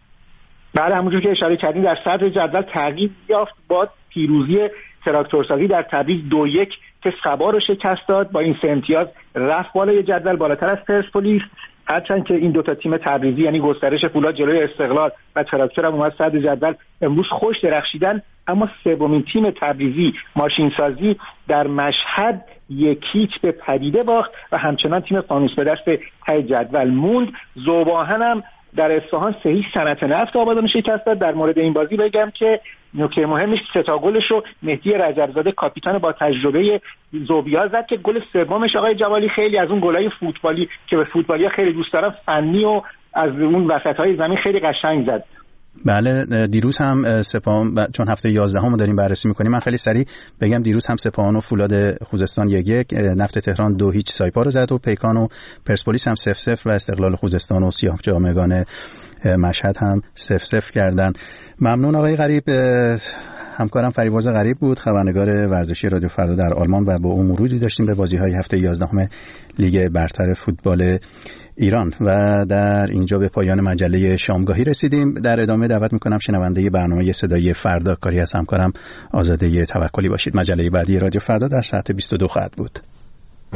بله، همونجور که اشاره کردیم در صدر جدول تغییر یافت با پیروزی تراکتورسازی در تبریز دو یک که سبا رو شکست داد. با این سه امتیاز رفت بالای جدول، بالاتر از پرسپولیس. هرچند که این دوتا تیم تبریزی یعنی گسترش فولاد جلوی استقلال و تراکتور هم اومد صدر جدول، امروز خوش درخشیدن، اما سومین تیم تبریزی ماشینسازی در مشهد یکیچ به پدیده باخت و همچنان تیم فانوس به دست ته جدول موند. ذوباهن هم در اصفهان سه هیچ صنعت نفت آبادان شکست داد. در مورد این بازی بگم که نکته مهمش سه تا گلش رو مهدی رجبزاده کاپیتان با تجربه زوبیا زد که گل سومش آقای جوالی خیلی از اون گلای فوتبالی که به فوتبالی‌ها خیلی دوست دارن، فنی و از اون وسط‌های زمین خیلی قشنگ زد. بله، دیروز هم سپاهان ب... چون هفته یازدهم رو داریم بررسی می‌کنیم، من خیلی سریع بگم دیروز هم سپاهان و فولاد خوزستان یک یک، نفت تهران دو هیچ سایپا رو زد و پیکان و پرسپولیس هم صفر صفر و استقلال خوزستان و سیاه جامگان مشهد هم صفر صفر کردن. ممنون آقای غریب. همکارم فریبرز غریب بود، خبرنگار ورزشی رادیو فردا در آلمان و با اون مروری داشتیم به بازی‌های هفته یازدهم لیگ برتر فوتبال ایران و در اینجا به پایان مجله شامگاهی رسیدیم. در ادامه دعوت میکنم شنونده برنامه صدای فردا کاری از همکارم آزاده توکلی باشید. مجله بعدی رادیو فردا در ساعت بیست و دو خواهد بود.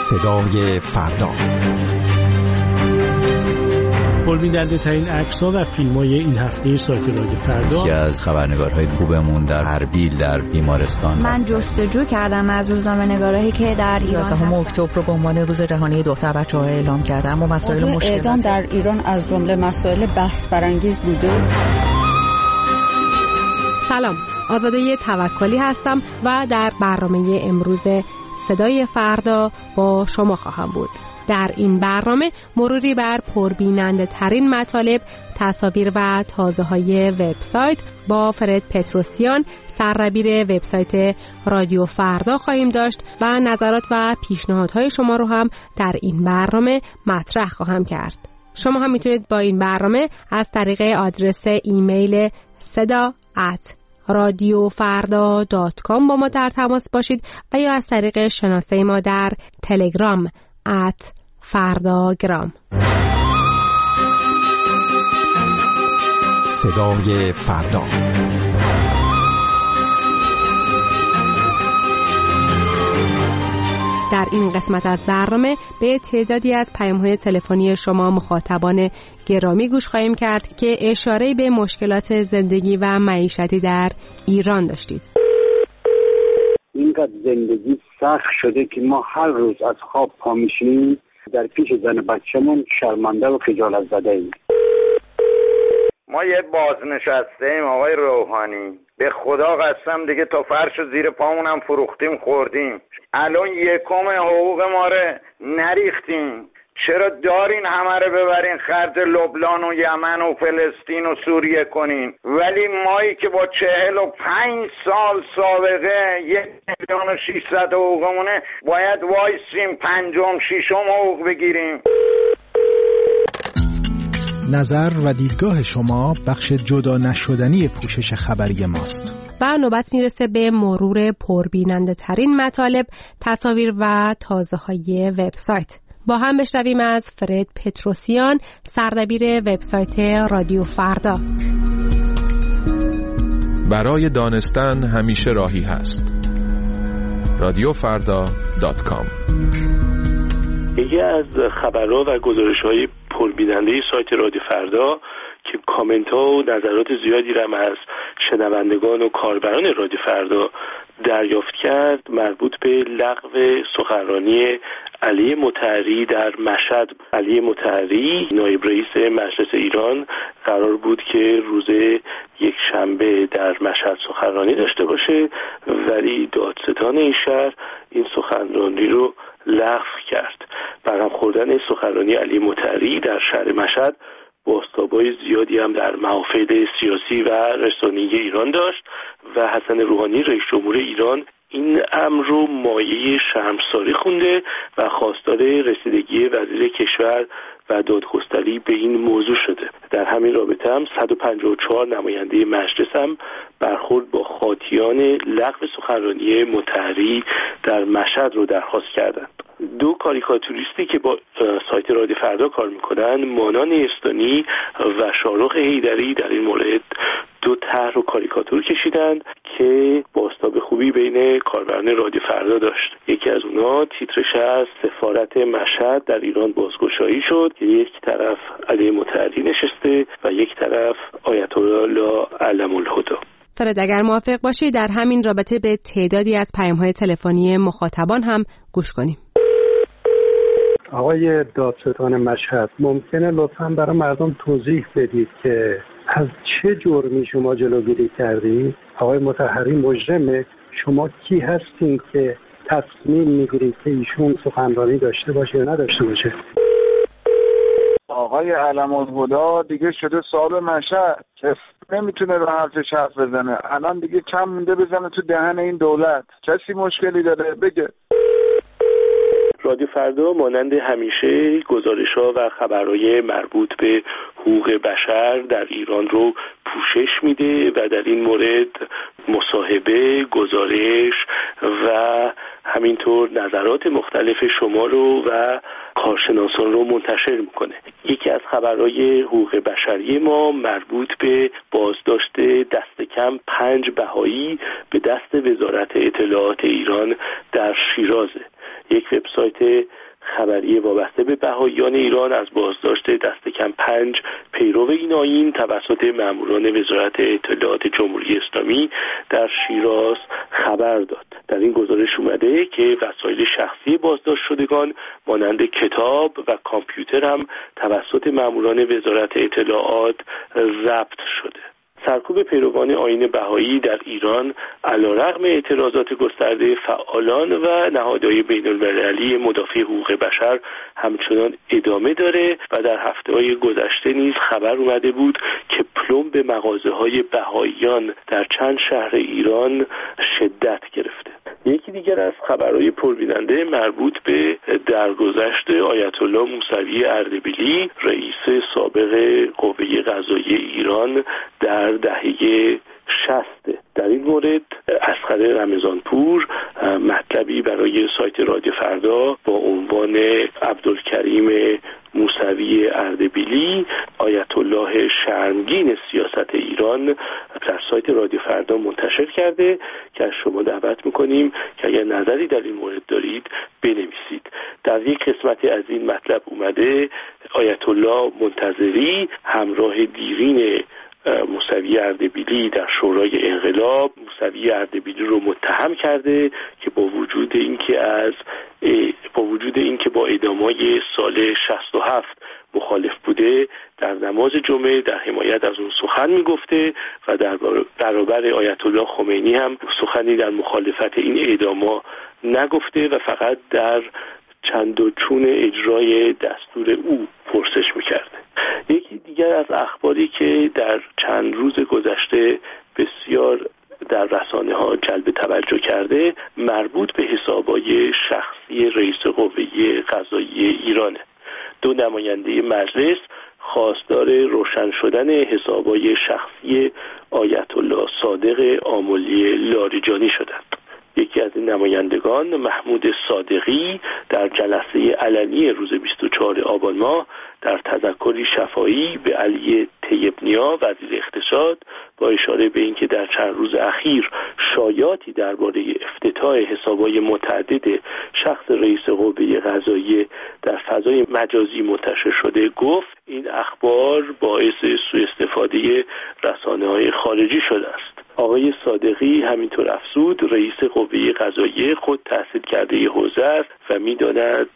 صدای فردا. پربیننده ترین عکس‌ها و فیلم‌های این هفته سایت رادیو فردا. یکی از خبرنگارهای خوبمون در اربیل در بیمارستان. من جستجو کردم از روزنامه‌نگارایی که در ایران یازدهم اکتبر رو به عنوان روز جهانی دختر بچه‌ها اعلام کردم و مسائل مشکل اعدام در ایران از جمله مسائل بحث برانگیز بوده. سلام، آزاده توکلی هستم و در برنامه امروز صدای فردا با شما خواهم بود. در این برنامه مروری بر پربیننده ترین مطالب، تصاویر و تازه های وبسایت با فرد پتروسیان، سردبیر وبسایت رادیو فردا خواهیم داشت و نظرات و پیشنهادهای شما رو هم در این برنامه مطرح خواهم کرد. شما هم میتونید با این برنامه از طریق آدرس ایمیل صدا ات رادیو فردا دات کام با ما در تماس باشید و یا از طریق شناسه ما در تلگرام ات فرداگرام. صدای فردا. در این قسمت از برنامه به تعدادی از پیام‌های تلفنی شما مخاطبان گرامی گوش خواهیم کرد که اشاره به مشکلات زندگی و معیشتی در ایران داشتید. اینقدر زندگی سخت شده که ما هر روز از خواب پا میشیم در پیش زن بچه‌مون شرمنده و خجالت زده ایم. ما یه بازنشسته ایم آقای روحانی، به خدا قسم دیگه تا فرش و زیر پامونم فروختیم خوردیم. الان یکم حقوق ما رو نریختیم، چرا دارین همه رو ببرین خرج لبنان و یمن و فلسطین و سوریه کنین، ولی مایی که با چهل و پنج سال سابقه یک میلیون و شیشصد حقوقمونه باید وایسیم پنجم ششم حقوق بگیریم. نظر و دیدگاه شما بخش جدا نشدنی پوشش خبری ماست. و نوبت میرسه به مرور پربیننده ترین مطالب، تصاویر و تازه های وبسایت. با هم بشنویم از فرد پتروسیان، سردبیر وبسایت رادیو فردا. برای دانستن همیشه راهی هست. رادیو فردا دات کام. یکی از خبرها و گزارش‌های پربیننده سایت رادیو فردا که کامنت ها و نظرات زیادی رم از شنوندگان و کاربران رادیو فردا دریافت کرد مربوط به لغو سخنرانی علی مطهری در مشهد. علی مطهری نایب رئیس مجلس ایران قرار بود که روز یک شنبه در مشهد سخنرانی داشته باشه، ولی دادستان این شهر این سخنرانی رو لغو کرد. برهم خوردن سخنرانی علی مطهری در شهر مشهد بازتاب‌های زیادی هم در محافل سیاسی و رسانه‌ای ایران داشت و حسن روحانی رئیس جمهور ایران این امر رو مایه شرمساری خونده و خواستار رسیدگی وزیر کشور و دادگستری به این موضوع شده. در همین رابطه هم صد و پنجاه و چهار نماینده مجلس هم برخورد با خاطیان لغو سخنرانی مطهری در مشهد رو درخواست کردند. دو کاریکاتوریستی که با سایت رادیو فردا کار میکنن، مانا نیستانی و شاروخ حیدری، در این مورد دو طرح و کاریکاتور کشیدند که بازتاب خوبی بین کاربران رادیو فردا داشت. یکی از اونها تیترش از سفارت مشهد در ایران بازگشایی شد که یک طرف علی مطهری نشسته و یک طرف آیت الله علم الهدی. فرد اگر موافق باشی در همین رابطه به تعدادی از پیام‌های تلفنی مخاطبان هم گوش کنیم. آقای دادستان مشهد، ممکنه لطفاً برای مردم توضیح بدید که از چه جرمی شما جلوگیری کردید؟ آقای مطهری مجرمه؟ شما کی هستین که تصمیم میگیرید که ایشون سخنرانی داشته باشه یا نداشته باشه؟ آقای علم الهدی دیگه شده صاحب مشهد، کس نمیتونه رو حرفش حرف بزنه. الان دیگه کم مونده بزنه تو دهن این دولت. کسی مشکلی داره بگه. رادیو فردا مانند همیشه گزارش‌ها و خبرهای مربوط به حقوق بشر در ایران رو پوشش میده و در این مورد مصاحبه، گزارش و همینطور نظرات مختلف شما رو و کارشناسان رو منتشر میکنه. یکی از خبرهای حقوق بشری ما مربوط به بازداشت دست کم پنج بهایی به دست وزارت اطلاعات ایران در شیرازه. یک وبسایت خبری وابسته به بهائیان ایران از بازداشت دست کم پنج پیرو این آیین توسط ماموران وزارت اطلاعات جمهوری اسلامی در شیراز خبر داد. در این گزارش اومده که وسایل شخصی بازداشت شدگان مانند کتاب و کامپیوتر هم توسط ماموران وزارت اطلاعات ضبط شده. سرکوب پیروان آیین بهایی در ایران علیرغم اعتراضات گسترده فعالان و نهادهای بین‌المللی مدافع حقوق بشر همچنان ادامه داره و در هفته‌های گذشته نیز خبر اومده بود که پلمب مغازه‌های بهاییان در چند شهر ایران شدت گرفته. یکی دیگر از خبرهای پربیننده مربوط به درگذشت آیت الله موسوی اردبیلی رئیس سابق قوه قضاییه ایران در دهه شصت. در این مورد اصغر رمضانپور مطلبی برای سایت رادیو فردا با عنوان عبدالکریم موسوی اردبیلی آیت الله شرمگین سیاست ایران در سایت رادیو فردا منتشر کرده که از شما دعوت میکنیم که اگر نظری در این مورد دارید بنویسید. در یک قسمتی از این مطلب اومده آیت الله منتظری همراه دیرین موسوی اردبیلی در شورای انقلاب موسوی اردبیلی رو متهم کرده که با وجود اینکه از با وجود اینکه با اعدام‌های سال شصت و هفت مخالف بوده در نماز جمعه در حمایت از اون سخن میگفته و در برابر آیت الله خمینی هم سخنی در مخالفت این اعدام‌ها نگفته و فقط در چند و چون اجرای دستور او پرسش میکرده. یکی دیگر از اخباری که در چند روز گذشته بسیار در رسانه ها جلب توجه کرده مربوط به حسابهای شخصی رئیس قوه قضاییه ایرانه. دو نماینده مجلس خواستار روشن شدن حسابهای شخصی آیت الله صادق آملی لاریجانی شدند. یکی از این نمایندگان محمود صادقی در جلسه علنی روز بیست و چهارم آبان ماه در تذکری شفاهی به علی طیب‌نیا وزیر اقتصاد با اشاره به اینکه در چند روز اخیر شایعاتی درباره افتتاح حسابهای متعدد شخص رئیس قوه قضاییه در فضای مجازی منتشر شده گفت این اخبار باعث سوء استفاده رسانه‌های خارجی شده است. آقای صادقی همینطور افزود رئیس قوه قضاییه خود تحصیل کرده حوزه است و می‌داند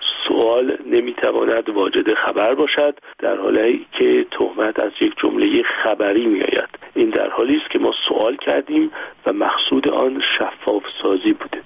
سوال نمیتواند واجد خبر باشد در حالی که تهمت از یک جمله خبری میآید. این در حالی است که ما سوال کردیم و مقصود آن شفاف سازی بوده.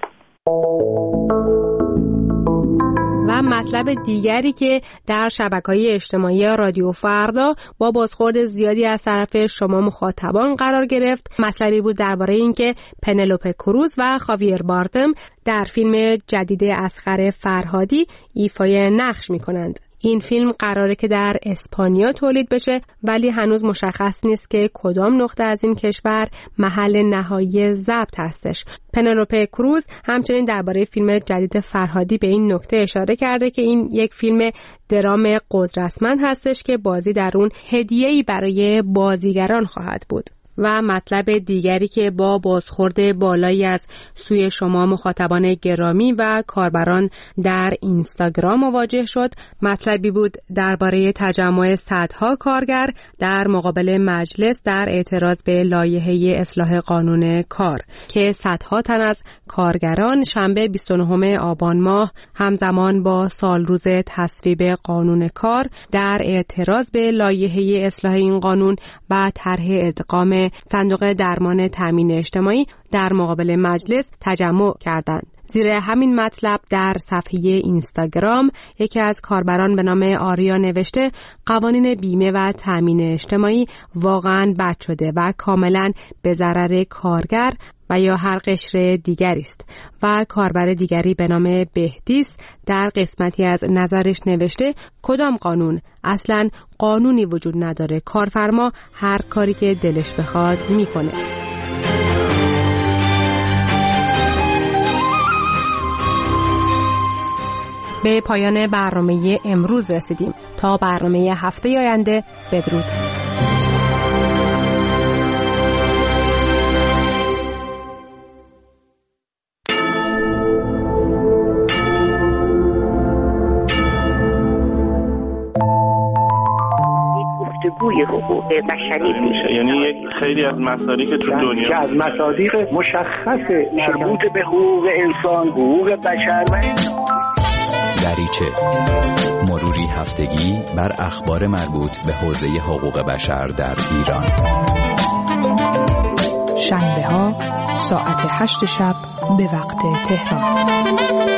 و مطلب دیگری که در شبکه‌های اجتماعی رادیو فردا با بازخورد زیادی از طرف شما مخاطبان قرار گرفت مطلبی بود درباره اینکه پنلوپ کروز و خاویر باردم در فیلم جدید اصغر فرهادی ایفای نقش می‌کنند. این فیلم قراره که در اسپانیا تولید بشه ولی هنوز مشخص نیست که کدام نقطه از این کشور محل نهایی ضبط هستش. پنلوپ کروز همچنین درباره فیلم جدید فرهادی به این نکته اشاره کرده که این یک فیلم درام قدرتمند هستش که بازی در اون هدیه‌ای برای بازیگران خواهد بود. و مطلب دیگری که با بازخورد بالایی از سوی شما مخاطبان گرامی و کاربران در اینستاگرام مواجه شد مطلبی بود درباره تجمع صدها کارگر در مقابل مجلس در اعتراض به لایحه اصلاح قانون کار که صدها تن از کارگران شنبه بیست و نهم آبان ماه همزمان با سالروز تصویب قانون کار در اعتراض به لایحه اصلاح این قانون و طرح ادغام صندوق درمان تامین اجتماعی در مقابل مجلس تجمع کردند. زیر همین مطلب در صفحه اینستاگرام یکی از کاربران به نام آریا نوشته قوانین بیمه و تامین اجتماعی واقعاً بد شده و کاملاً به ضرر کارگر و یا هر قشر دیگری است. و کاربر دیگری به نام بهدیس در قسمتی از نظرش نوشته کدام قانون؟ اصلاً قانونی وجود نداره. کارفرما هر کاری که دلش بخواد میکنه. به پایان برنامه امروز رسیدیم. تا برنامه هفته آینده بدرود. حقوق بشری میشه. یعنی یک خیلی از مسائلی که تو دنیا که از مصادیق مشخص مربوط به حقوق انسان، حقوق بشر و دریچه، مروری هفتگی بر اخبار مربوط به حوزه حقوق بشر در ایران. شنبه ها ساعت هشت شب به وقت تهران.